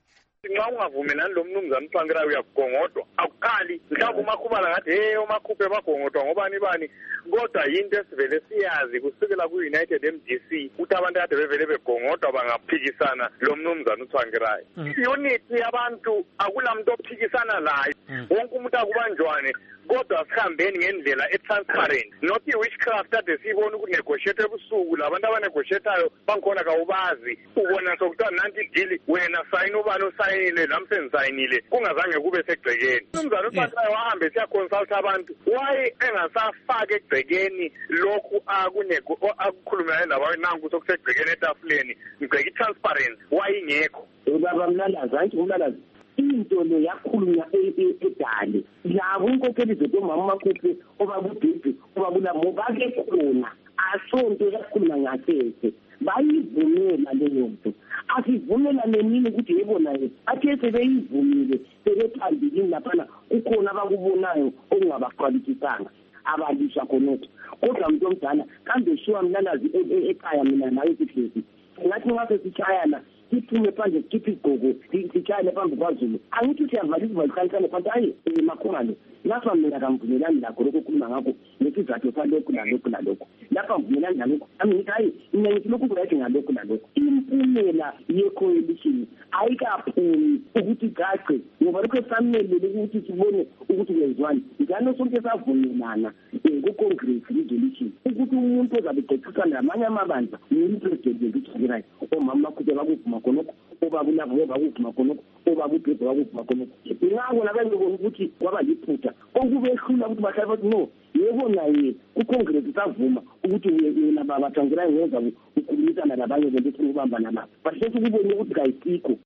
Nxa ungavumelani lo Mnumzana Tsvangirai uyagongodwa akuqali mhlawumbe uMakhubala ngathi uMakhuphe bagongodwa ngobani bani kodwa yinto esivele siyazi kusukela ku-United MDC ukuthi abantu kade bevele begongodwa bangaphikisana lo Mnumzana uTsvangirai. Unity yabantu akulamuntu ophikisana layo wonke umuntu akubanjwane kodwa sihambeni ngendlela e-transparent not i-witchcraft ade siyibona ukunegotiate ebusuku labantu abanegotiatayo bangikhona kawubazi ubona sokuthiwa nanti idili wena sayini ubani osayinile nami sengisayinile kungazange kube segcekeni. Umnumzana uTsvangirai wahambe siyaconsulta abantu why engasafaki egcekeni lokhu akukhulumayo labantu nanku sokusegcekeni etafuleni ngicela i-transparent why ingekho. Ubaba Mlalazi anti uMlalazi into le yakhulunywa edale labo inkokheli zethu omama uMakhuphe obabudisi obabulamo bake khona asonto yakhuluma ngasese bayivumela leyo nto asivumela nenini ukuthi yebo naye athe sebeyivumile sebephambili laphana kukhona abakubonayo okungabaqwalitisanga abalisha khonokho kodwa umuntu omdala kambe shiwa Mlalazi ekhaya mina naye sihlezi ngathi ngase sichayana siphume phandle sikhiphe igqoko sichayane phambi kwaZulu angithi uyavalisa ivalikhanisane phansi hayi Makhumalo lapha mina kamvumelani lakho lokho khuluma ngakho nesizathu salokhu nalokho lapha mvumelani nalokho ngithi hayi mina ngithi lokhu kuyathi ngalokho impumela ye-coalition ayikaphumi ukuthi gace ngoba lokho samele ukuthi sibone ukuthi kwenziwani njalo sonke savumelana ku-Congress resolution ukuthi umuntu ozabe exoxisana namanye amabandla upresident uTsvangirai omama Makhuphe bakuvuma khonokho obabulavo bakuvuma khonokho obabudebe bakuvuma khonokho ingako nabanye bona ukuthi kwaba liphutha okubehlula ukuthi bahlale bathi no yebo naye ku-Congress savuma ukuthi yena baba Tsvangirai ngenza ukukhulumisana labanye bonke ukubambana nabo bahlezi kubone ukuthi kayisikho.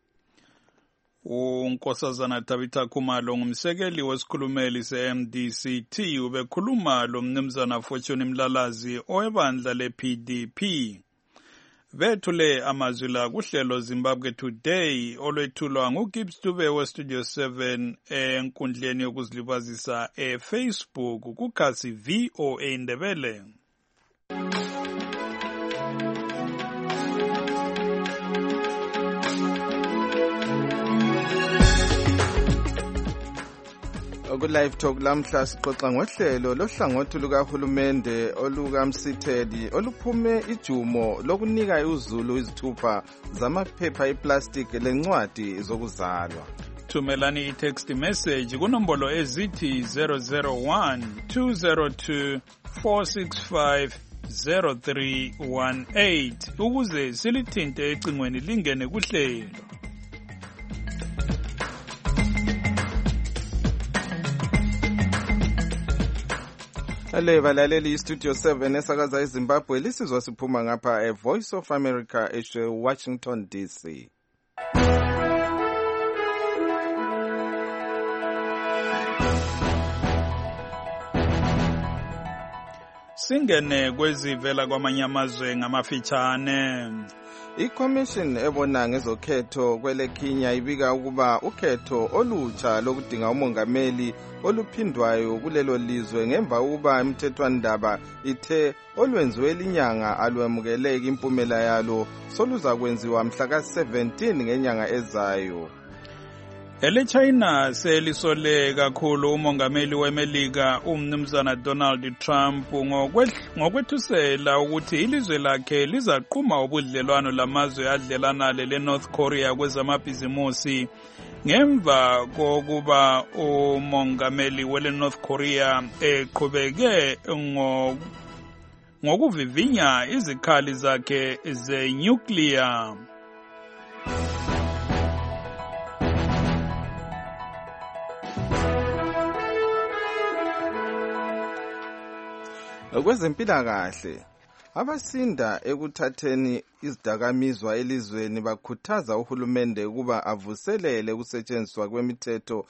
Unkosazana Tabitha Khumalo ngumsekeli wesikhulumeli se-MDCT ubekhuluma lo Mnumzana Fortune Mlalazi owebandla le-PDP. Bethule amazwi la kuhlelo Zimbabwe Today olwethulwa nguGibbs Dube we-Studio 7 enkundleni yokuzilibazisa eFacebook kukhasi VOA Ndebele. Ku-Live Talk lamhla sixoxa ngohlelo lohlangothi lukahulumende olukamsitheli oluphume ijumo lokunika uZulu izithupha zamaphepha eplastiki lencwadi zokuzalwa. Thumelani i-text message kunombolo ezithi 001 202 465 0318 ukuze silithinte ecingweni lingene kuhlelo. Balaleli iStudio 7 esakaza eZimbabwe lisizwa siphuma ngapha Voice of America eWashington DC. Singene kwezivela kwamanye amazwe ngamafitshane. I-Commission ebona ngezokhetho kweleKenya ibika ukuba ukhetho olutsha lokudinga umongameli oluphindwayo kulelo lizwe ngemva ukuba imithethwandaba ithe olwenziwe linyanga alwemukeleki impumela yalo soluzakwenziwa mhla ka-17 ngenyanga ezayo. EleChina selisole kakhulu umongameli weMelika umnumzana Donald Trump ngokwethusela ukuthi ilizwe lakhe lizaqhuma ubudlelwano lamazwe adlelana leNorth Korea kwezamabhizimusi ngemva kokuba umongameli weleNorth Korea eqhubeke ngokuvivinya izikhali zakhe ze-nuclear. Kwezempilakahle, abasinda ekuthatheni izidakamizwa elizweni bakhuthaza uhulumende ukuba avuselele ukusetshenziswa kwemithetho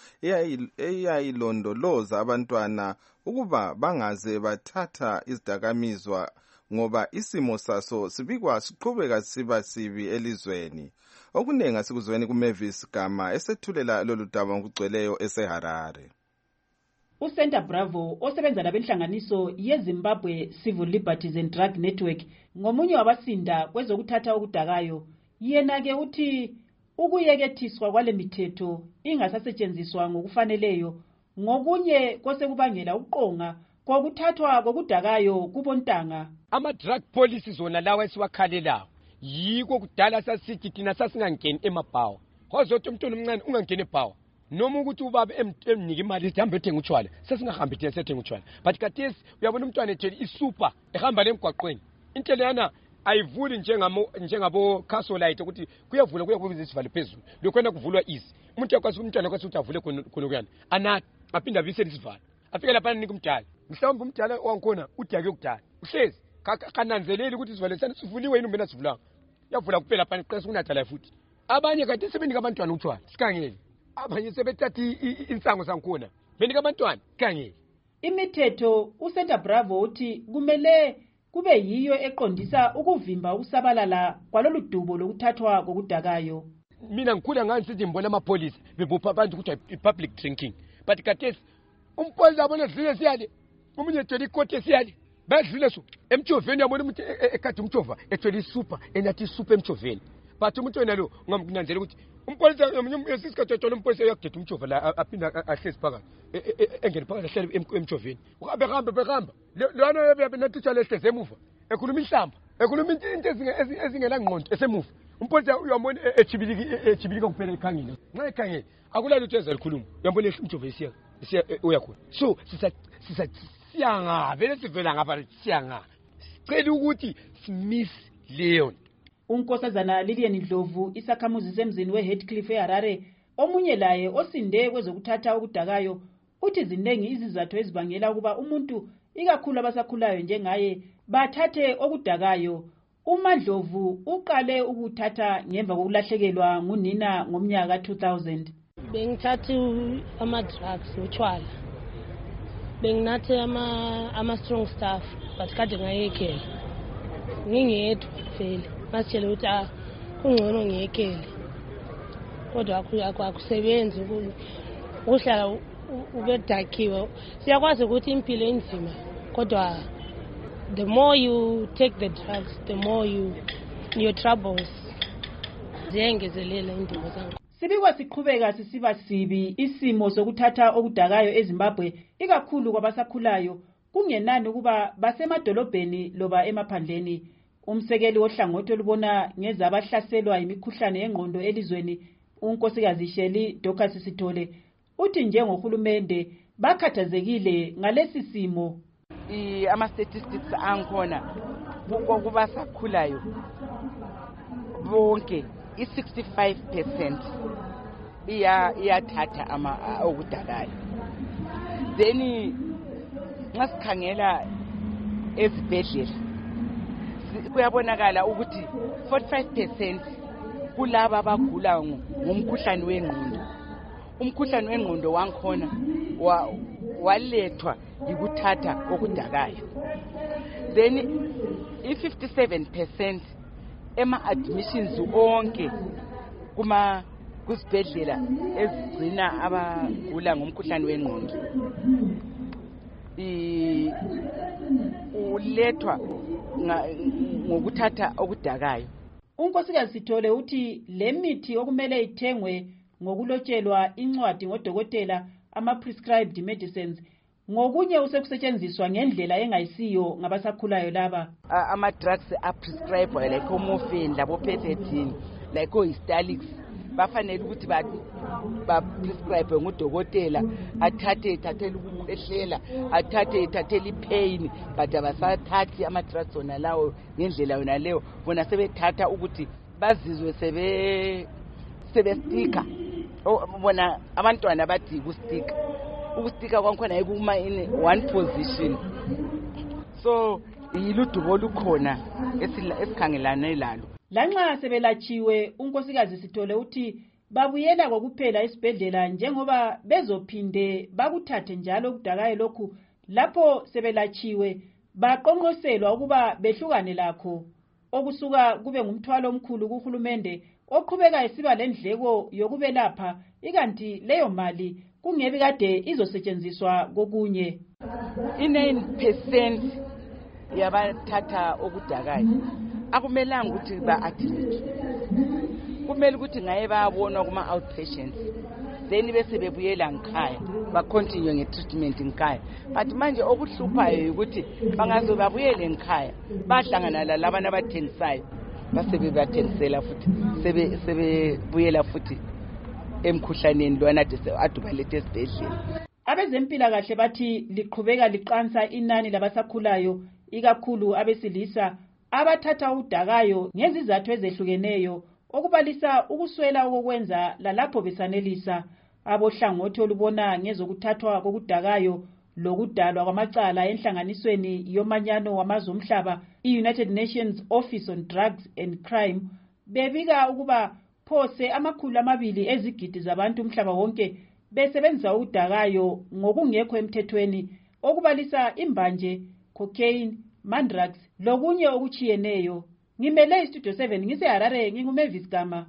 eyayilondoloza abantwana ukuba bangaze bathatha izidakamizwa ngoba isimo saso sibikwa siqhubeka siba sibi elizweni. Okuningi asikuzweni kuMavis Gama esethulela lolu daba ngokugcweleyo eseHarare. uCenter Bravo osebenza labenhlanganiso yeZimbabwe Civil Liberties and Drug Network ngomunye wabasinda kwezokuthatha okudakayo, yena-ke uthi ukuyekethiswa kwale mithetho ingasasetshenziswa ngokufaneleyo ngokunye kosekubangela uqonga kokuthathwa kokudakayo kubontanga. Ama-drug policies wona lawa esiwakhalelayo yiko kudala sasithi thina sasingangeni emabhawa. Hozothi umntwana omncane ungangeni ebhawa noma ukuthi ubaba emnika imali ihambe ethenga utshwala, sesingahambi thina sethenga utshwala. But khathesi uyabona umntwana ethele isuper ehamba lemgwaqweni, into leyana ayivuli njengabo Casolite ukuthi kuyavula kuyakubiza isivalo phezulu, lokhona kuvulwa easy. Umuntu yakwazi umntwana yakwazi ukuthi avule khona kuyana anathi aphinda abisele isivalo afike lapha anika umdala. Mhlawumbe umdala wankhona udake ukudala uhlezi kananzeleli ukuthi isivalo sivuliwe yini umbena sivulanga, yavula kuphela lapha iqesa kunatha la futhi. Abanye kade sebenika abantwana utshwala sikangeli, abanye sebethathi insango sankhona benika abantwana sikangeli. Imithetho uCenter Bravo uthi kumele kube yiyo eqondisa ukuvimba ukusabalala kwalolu dubo lokuthathwa kokudakayo. Mina ngikhula ngani sithi ngibona amapolisi bebopha abantu ukuthi public drinking, but khathesi umpolisi abona sidlile siyale, umunye ethwele ikoti siyale badlule so emthoveni, yabona umuntu ekade umthova ethwele isuper enathi isuper emthoveni. But umuntu wena lo ngamnanzela ukuthi umpolisi esisikhathi ethola umpolisi uyakudeda umthova la aphinda ahlezi phakathi engene phakathi ahlele emthoveni behamba lona yabenathi utshale ehlezi emuva ekhuluma ihlamba ekhuluma into ezingela ngqondo esemuva. Umpolisi uyamona echibilika kuphela ekhangeni, nxa ekhangeni akulalutho ezalikhuluma, uyambona umthova esiya uyakhona. So siyanga vele sivela ngapha siyanga sicela ukuthi simiss leon. Unkosazana Lilian Ndlovu, isakhamuzi semzini weHeathcliff eHarare, omunye laye osinde kwezokuthatha okudakayo, uthi zinengi izizathu ezibangela ukuba umuntu ikakhulu abasakhulayo njengaye bathathe okudakayo. uMandlovu uqale ukuthatha ngemva kokulahlekelwa ngunina ngomnyaka 2000. Bengithatha ama-drugs utshwala, benginathe ama-strong stuff, but kade ngayekela ngingedwa vele. Masitshele ukuthi kungcono ngiyekele, kodwa akusebenzi ukuhlala ubedakiwe. Siyakwazi ukuthi impilo enzima, kodwa the more you take the drugs, the more your troubles ziyengezelela indima zangu. Sibikwa siqhubeka sisiba sibi isimo sokuthatha okudakayo eZimbabwe, ikakhulu kwabasakhulayo, kungenani ukuba basemadolobheni loba emaphandleni. Umsekeli wohlangothi olubona ngezabahlaselwa imikhuhlane yengqondo elizweni, unkosikazi Shelley Dorcas Sithole, uthi njengohulumende bakhathazekile ngalesi simo. Ama-statistics ankhona kubasakhulayo bonke i-65% iyathatha okudakayo. Then nxa sikhangela ezibhedlela kuyabonakala ukuthi 45% kulaba abagula ngomkhuhlane wengqondo. Umkhuhlane wengqondo wankhona walethwa yikuthatha okudakayo. Then i-57% ema-admissions onke kusibhedlela ezigcina abagula ngomkhuhlane wengqondo ulethwa ngokuthatha okudakayo. Unkosikazi Sithole uthi le mithi okumele ithengwe ngokulotshelwa incwadi ngodokotela ama-prescribed medicines ngokunye usekusetshenziswa ngendlela engayisiyo ngabasakhulayo laba. Ama-drugs a-prescribe like omorphine labo-pethedine like o-hystalics bafanele ukuthi ba-prescribe ngudokotela athathele ukukhwehlela athathele ipain but abasathathi ama-drugs wona lawo ngendlela yona leyo bona sebethatha ukuthi bazizwe sebestika bona abantwana bathi ukustika kwankhona yikuma in one position so yiludubo olukhona esikhangelane lalo. Lanxa sebelatshiwe unkosikazi Sithole uthi babuyela kokuphela esibhedlela njengoba bezophinde bakuthathe njalo ukudakayo lokhu lapho sebelatshiwe baqonqoselwa ukuba behlukane lakho okusuka kube ngumthwalo omkhulu kuhulumende oqhubeka esiba lendleko yokubelapha ikanti leyo mali kungebi kade izosetshenziswa kokunye. 9% yabathatha okudakayo akumelanga ukuthi ba-admit, kumele ukuthi ngaye bayabonwa kuma-outpatients then bese bebuyela ngikhaya bacontinue nge-treatment ngikhaya. But manje okuhluphayo ukuthi bangaze babuyele ngikhaya bahlangana lalabana abathengisayo basebebathengisela futhi sebebuyela futhi emkhuhlaneni lwana adubalethe esibhedlela. Abezempilakahle bathi liqhubeka liqansa inani labasakhulayo ikakhulu abesilisa abathatha udakayo ngezizathu ezehlukeneyo okubalisa ukuswela okwenza lalapho besanelisa. Abohlangothi olubona ngezokuthathwa kokudakayo lokudalwa kwamacala enhlanganisweni yomanyano wamazwe omhlaba i-United Nations Office on Drugs and Crime bebika ukuba phose 200 ezigidi zabantu umhlaba wonke besebenzisa udakayo ngokungekho emthethweni okubalisa imbanje, cocaine, mandrax lokunye okuchiyeneyo. Ngimele istudio 7 ngiseHarare nginguMavis Gama.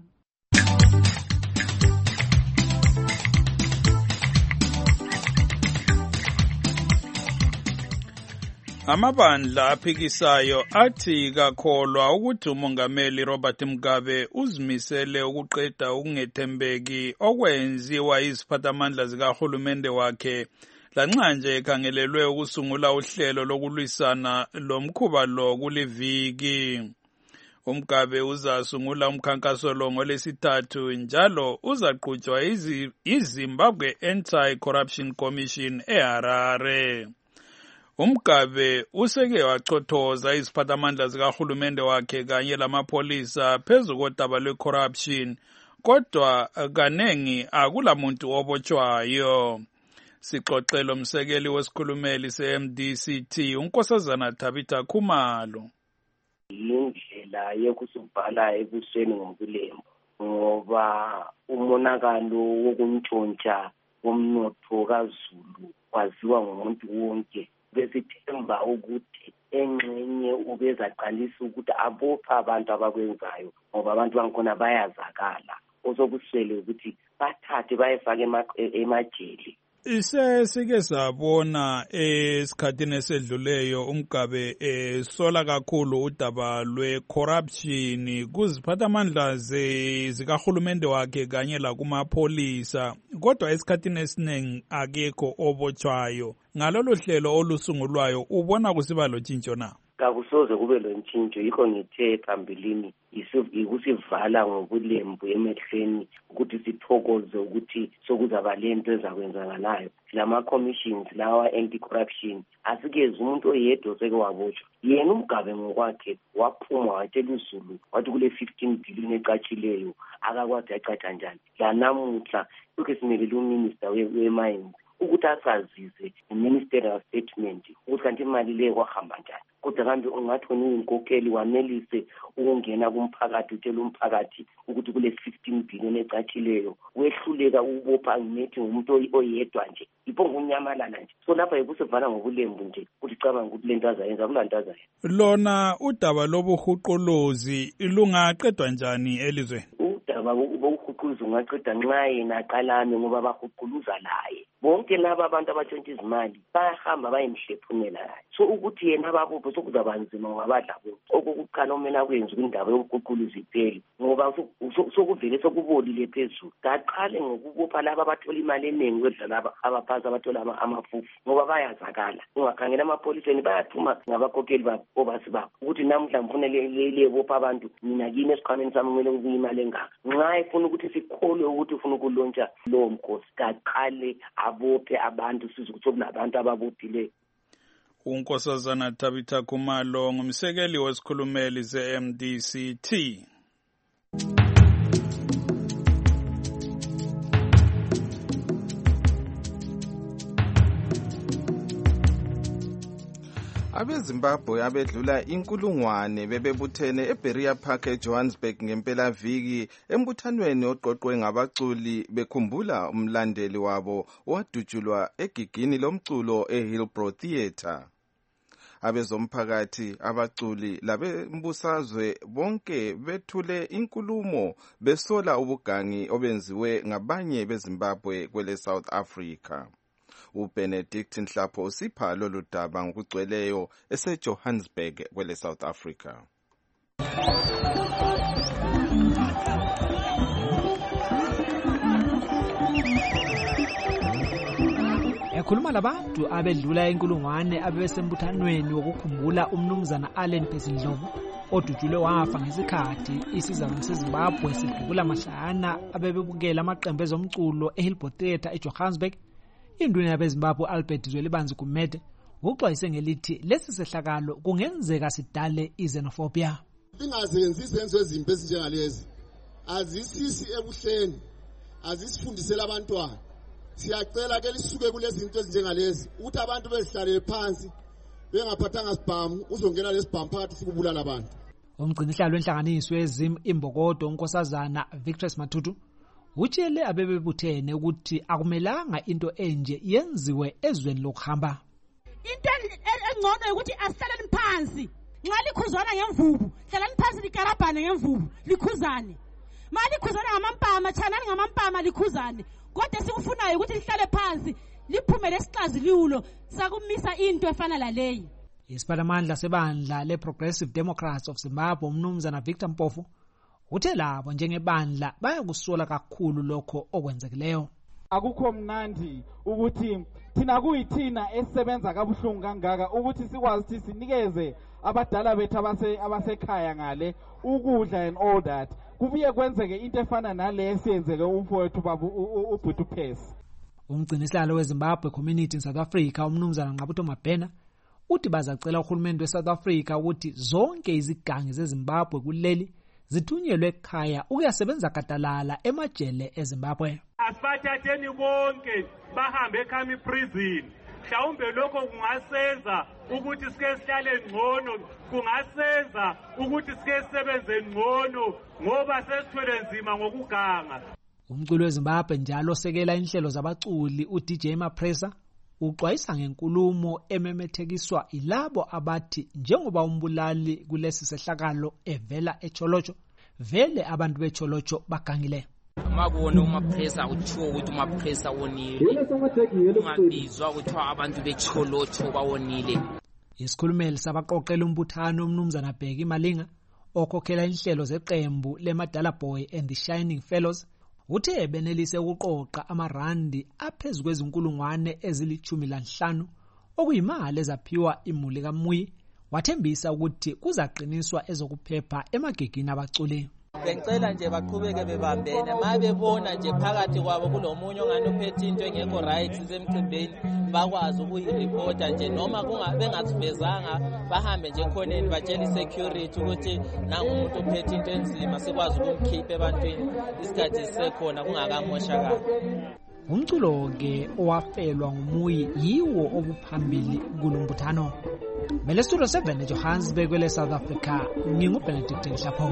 Amabandla aphikisayo athi kakholwa ukuthi umongameli Robert Mugabe uzimisele ukuqeda ukungethembeki okwenziwa iziphathamandla zikahulumende wakhe lanxa nje ekhangelelwe ukusungula uhlelo lokulwisana lomkhuba lo kuliviki. uMgabe uzasungula umkhankaso lo ngolesithathu njalo uzaqhutshwa iZimbabwe Anti-Corruption Commission eHarare. uMgabe useke wachothoza iziphathamandla zikahulumende wakhe kanye lamapolisa phezu kodaba lwe-corruption, kodwa kanengi akulamuntu obotshwayo. Sixoxela umsekeli wesikhulumeli se-MDCT uNkosazana Tabitha Khumalo. Indlela yokusubhala ebusweni ngobulembu ngoba umonakalo wokuntshontsha womnotho kaZulu waziwa ngumuntu wonke. Besithemba ukuthi engxenye ubezaqalisa ukuthi abopha abantu abakwenzayo ngoba abantu bankhona bayazakala osokuswele ukuthi bathathe bayefaka emajele. Sike sabona esikhathini esedluleyo uMgabe sola kakhulu udaba lwe-corruption kuziphathamandla zikahulumende wakhe kanye lakumapolisa, kodwa esikhathini esiningi akekho obotshwayo. Ngalolu hlelo olusungulwayo ubona kusiba lotshintsho na? Kakusoze kube lontshintsho, yikho ngithe phambilini ikusivala ngobulembu emehlweni ukuthi sithokoze ukuthi sokuzaba lento ezakwenzakalayo. Lama-commissions lawa anti-corruption asikezi umuntu oyedwa oseke wabotshwa. Yena uMgabe ngokwakhe waphuma watshela uZulu wathi kule 15 billion ecatshileyo akakwazi yacatsha njani. Lanamuhla lokhu simelele uminister we-mines ukuthi asazise i-ministerial statement ukuthi kanti imali leyo kwahamba njani. Kodwa kambe ungathi wena uyinkokheli wanelise ukungena kumphakathi utshela umphakathi ukuthi kule 15 billion ecatshileyo wehluleka ukubopha ngithi ngumuntu oyedwa nje iphonga unyamalala nje. So lapha yikusivala ngobulembu nje ukuthi cabanga ukuthi lento azayenza kulanto azayenza. Lona udaba lobuhuquluzi lungaqedwa njani elizweni? Udaba bokuhuquluza ungaqedwa nxa yena aqalame ngoba bahuquluza laye. Bonke laba abantu abatshontsha izimali bayahamba bayimhlephumela so ukuthi yena babophe sokuzaba nzima ngabadlabo okukuqala omena kwenza indaba yokuguqula izipheli ngoba sokuvele sokubolile phezulu kaqale ngokubopha laba abathola imali eningi kwedla laba abaphathi abathola amafufu ngoba bayazakala ungakhangela amapoliseni bayathuma ngabakhokheli babo obasi babo ukuthi namhla mfuna lebopha abantu mina kini esiqhameni sami kumele ngibuye imali engaka nxa efuna ukuthi sikholwe ukuthi ufuna ukulontsha lowo mkhosi kaqale abophe abantu size ukuthi kunabantu ababophileyo. uNkosazana Tabitha Khumalo ngumsekeli wesikhulumeli ze-MDCT. abeZimbabwe abedlula 1,000 bebebuthene eBerea Park eJohannesburg ngempelaviki embuthanweni oqoqwe ngabaculi bekhumbula umlandeli wabo wadutshulwa egigini lomculo eHillbrow Theatre. Abezomphakathi, abaculi labembusazwe bonke bethule inkulumo besola ubugangi obenziwe ngabanye beZimbabwe kwele South Africa. uBenedict Nhlapho usipha lolu daba ngokugcweleyo eseJohannesburg kwele South Africa. Ekhuluma labantu abedlula 1,000 abebesembuthanweni wokukhumbula umnumzana Allen Phezindlovu odutshulwe wafa ngesikhathi isizwe seZimbabwe sidubula mahlana abebebukela amaqembu ezomculo eHillbrow Theatre eJohannesburg. Induna yabeZimbabwe Albert Zwelibanzi Gumede uxwayise ngelithi lesi sehlakalo kungenzeka sidale xenophobia. Singazenzi izenzo ezimbi ezinjengalezi azisisi ebuhleni azisifundisela abantwana. Siyacela ke lisuke kulezi zinto ezinjengalezi ukuthi abantu bezihlalele phansi bengaphathanga sibhamu uzongena lesibhamu phakathi sikubulala abantu. Umgcinihlalo wenhlanganiso yezim imbokodo uNkosazana Victress Matutu utshele abebebuthene ukuthi akumelanga into enje yenziwe ezweni lokuhamba. Into engcono ukuthi asihlaleni phansi nxa likhuzana ngemvubu hlalani phansi likarabhane ngemvubu likhuzane mali likhuzana ngamampama chanani ngamampama likhuzane kodwa sikufunayo ukuthi lihlale phansi liphume lesixazululo sakumisa into efana laleyi. Isiphalamandla sebandla leProgressive Democrats of Zimbabwe umnumzana Victor Mpofu uthe labo njengebandla bayakusola kakhulu lokho okwenzekileyo. Akukho mnandi ukuthi thina kuyithina esisebenza kabuhlungu kangaka ukuthi sikwazi ukuthi sinikeze abadala bethu abasekhaya ngale ukudla and all that. Kubuye kwenzeke into efana nale esiyenzeke umfowethu baba uBhuti Phesi. Umgcinihlalo weZimbabwe Community in South Africa umnumzana Nqabutho Mabhena uthi bazacela uhulumende weSouth Africa ukuthi zonke izigangi zeZimbabwe kuleli zithunyelwe ekhaya ukuyasebenza gadalala emajele eZimbabwe. Asiphathatheni bonke bahambe ekhami prison. Mhlawumbe lokho kungasenza ukuthi sike sihlale ngcono, kungasenza ukuthi sike sisebenze ngcono ngoba sesithwele nzima ngokuganga. Umculo weZimbabwe njalo osekela inhlelo zabaculi uDJ Mapresa uxwayisa ngenkulumo ememethekiswa ilabo abathi njengoba umbulali kulesi sehlakalo evela eCholocho vele abantu beCholocho bagangile. Makubona uMapresa uthiwa ukuthi uMapresa wonile ungabizwa kuthiwa abantu beCholocho bawonile. Isikhulumeli sabaqoqela umbuthano umnumzana Bheki Malinga okhokhela inhlelo zeqembu leMadala Boy and the Shining Fellows uthe benelise ukuqoqa amarandi aphezulu kwezinkulungwane ezili-15 okuyimali ezaphiwa imuli kaMuyi wathembisa ukuthi kuzaqiniswa ezokuphepha emagegini abaculi. Bengicela nje baqhubeke bebambene mabebona nje phakathi kwabo kulomunye ongani uphethe into engekho right semcimbeni bakwazi ukuyireport nje noma bengazivezanga bahambe nje khoneni batshela security ukuthi nangu umuntu uphethe into enzima sikwazi ukumkhipha ebantwini isikhathi sisekhona kungakamoshakala. Umculo ke owafelwa nguMuyi yiwo obuphambili kulombuthano. Mele Studio 7 eJohannesburg kwele South Africa nginguBenedict Nhlapho.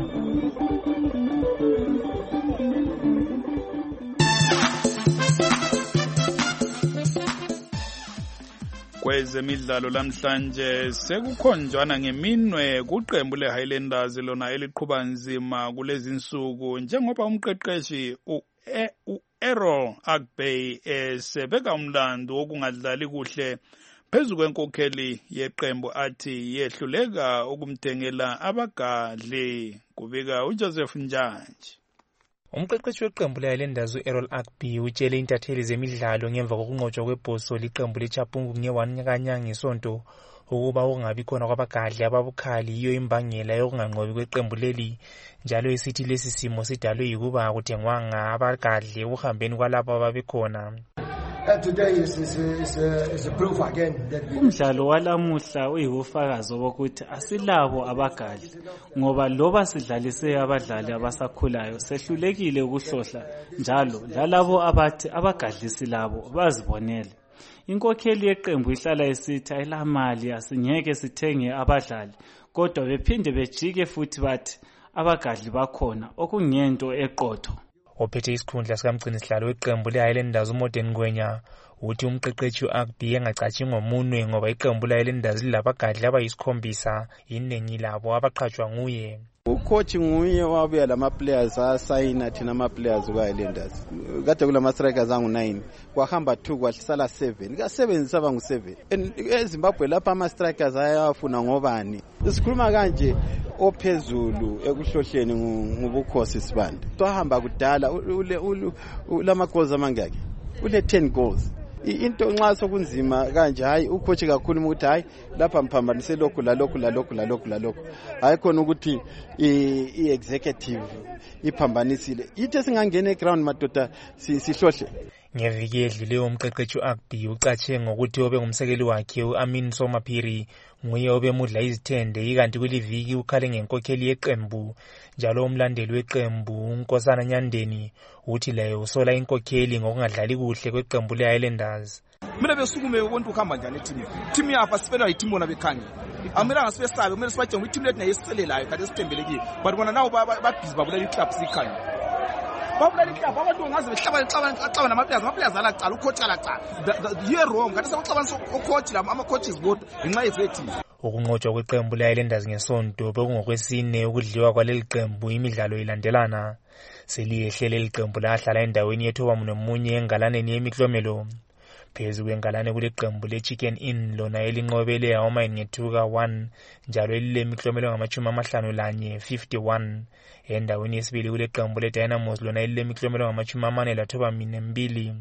Kwezemidlalo lamhlanje sekukhonjwana ngeminwe kuqembu leHighlanders lona eliqhubha nzima kulezi insuku njengoba umqeqeshi Errol Agbey sebeka umlando wokungadlali kuhle phezu kwenkokheli yeqembu athi yehluleka ukumthengela abagadli, kubika uJoseph Njanji. Umqeqeshi weqembu le-Highlanders u-Errol Agby utshele intatheli zemidlalo ngemva kokunqotshwa kwebhoso liqembu leChapungu nge-1 kanyanga ngesonto ukuba ukungabi khona kwabagadli ababukhali yiyo imbangela yokunganqobi kweqembu leli, njalo isithi lesi simo sidalwe yikuba akuthengwanga abagadli ekuhambeni kwalabo ababekhona. Umdlalo walamuhla uyibufakazi bokuthi asilabo abagadli, ngoba loba sidlalise abadlali abasakhulayo sehlulekile ukuhlohla njalo lalabo abathi abagadli silabo bazibonele. Inkokheli yeqembu ihlala isithi ayilamali asingeke sithenge abadlali, kodwa bephinde bejike futhi bathi abagadli bakhona okungento eqotho. Ophethe isikhundla sikamgcinisihlalo weqembu le-Highlanders uModern Ngwenya uthi umqeqeshi u-Agby engacatshi ngomunwe ngoba iqembu le-Highlanders lilabagadli abayisikhombisa, iningi labo abaqhatshwa nguye. Ucoach nguye wabuya lama-players asayina thina ama-players ku-Highlanders. Kade kulama-strikers angu-9 kwahamba 2 kwasala 7 ka-7 saba ngu-7. eZimbabwe lapha ama-strikers ayafuna ngobani. Sikhuluma kanje ophezulu ekuhlohleni ngubukhosi Sibanda. Twahamba kudala lama-goals amangaki ule 10 goals. Into nxa sokunzima kanje hayi ucoach kakhulu ukuthi hayi lapha mphambanise lokhu la lokhu hayi khona ukuthi i-executive iphambanisile ithe singangena eground madoda sihlohle. Ngeviki edluleyo umqeqeshi u-Agby ucatshe ngokuthi obe ngumsekeli wakhe u-Amin Somaphiri nguye obemudla izithende, ikanti kuliviki ukhale ngenkokheli yeqembu, njalo umlandeli weqembu uNkosana Nyandeni uthi laye usola inkokheli ngokungadlali kuhle kweqembu le-Highlanders. Mina besukume ubuntu ukuhamba njani team yapha siphelwa yiteam bona bekhangela amiranga sibesabe kumele sibatshe ukuthi team lethu nayiselelayo kade sithembelekile but bona nawo babhizi babulela iclub sikhanya babulala iclub abantu ngaze behlaba namaplayers alacala ucoach alacala you're wrong kade sekuxabanisa ucoach la ama-coaches bodwa ngenxa yezethu. Ukunqotshwa kweqembu le-Highlanders ngesonto bekungokwesine ukudliwa kwaleli qembu imidlalo ilandelana. Seliyehle leli qembu lahlala endaweni ye-9 engalaneni yemiklomelo. Phezu kwengalane kule qembu le-Chicken Inn lona elinqobele iHomerton nge-2-1 njalo elilemiklomelo ngama-51 51. Endaweni yesibili kule qembu le-Dynamos lona elilemiklomelo ngama-42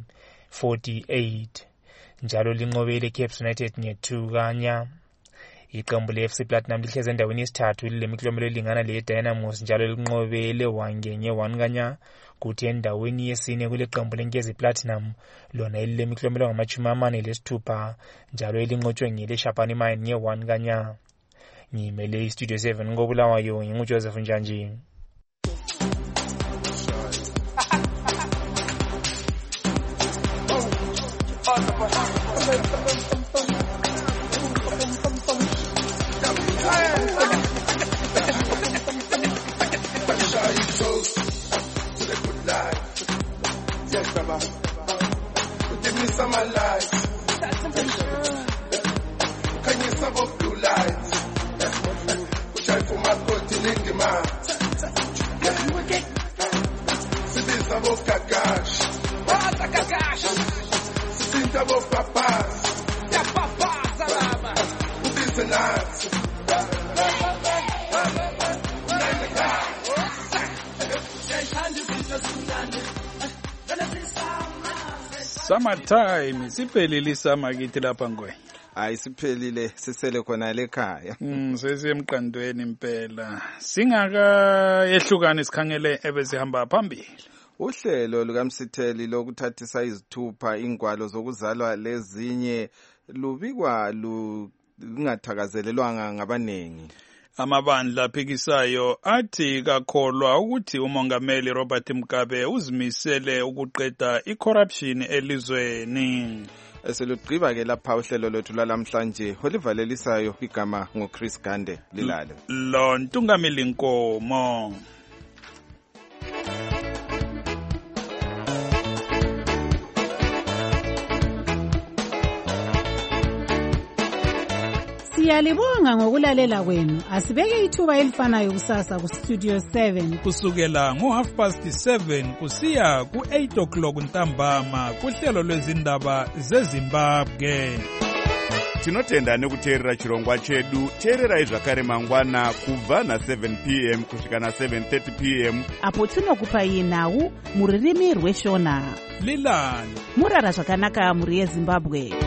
48 njalo linqobele Cape United nge-2-0. Iqembu le-FC Platinum lihlezi endaweni yesithathu lilemiklomelo elingana le-Dynamos njalo linqobele Hwange nge-1-0. Kuthi endaweni yesine kule qembu leNkezi Platinum lona elilemiklomelo ngama-46 njalo elinqotshwe ngele-Shapani Mine nge-1-0. Ngimele iStudio 7 ngobulawayo nginguJoseph Njanji. Give me some light. Can you some of blue lights? Push out for my coat in the man. Sit some of kakash. What a kakash? Sit some of papas. Yeah, papas, alama. Put this in us. Summertime siphelile isama kithi lapha Ngwenya. Hayi siphelile sisele khona lekhaya. Sesemqandweni impela. Singaka yehlukani sikhangele ebesihamba phambili. Uhlelo lukaMsitheli lokuthathisa izithupha ingwalo zokuzalwa lezinye lubikwa lungathakazelelwanga ngabanengi. Amabandla aphikisayo athi kakholwa ukuthi umongameli Robert Mugabe uzimisele ukuqeda icorruption elizweni. Eselugqiba ke lapha uhlelo lwethu lalamhlanje olivalelisayo igama ngoChris Gande lilale. Lo Ntungamili Nkomo. Siyalibonga ngokulalela kwenu. Asibeke ithuba elifanayo kusasa ku Studio 7 kusukela ngo7:30 kusiya ku8 o'clock ntambama kuhlelo lwezindaba zeZimbabwe. tinotenda nekuteerera chirongwa chedu. Teererai zvakare mangwana kubva na7 p.m. kusvika na7:30 p.m. apo tinokupai nhau mururimi rweshona. Lilani murara zvakanaka muri yeZimbabwe.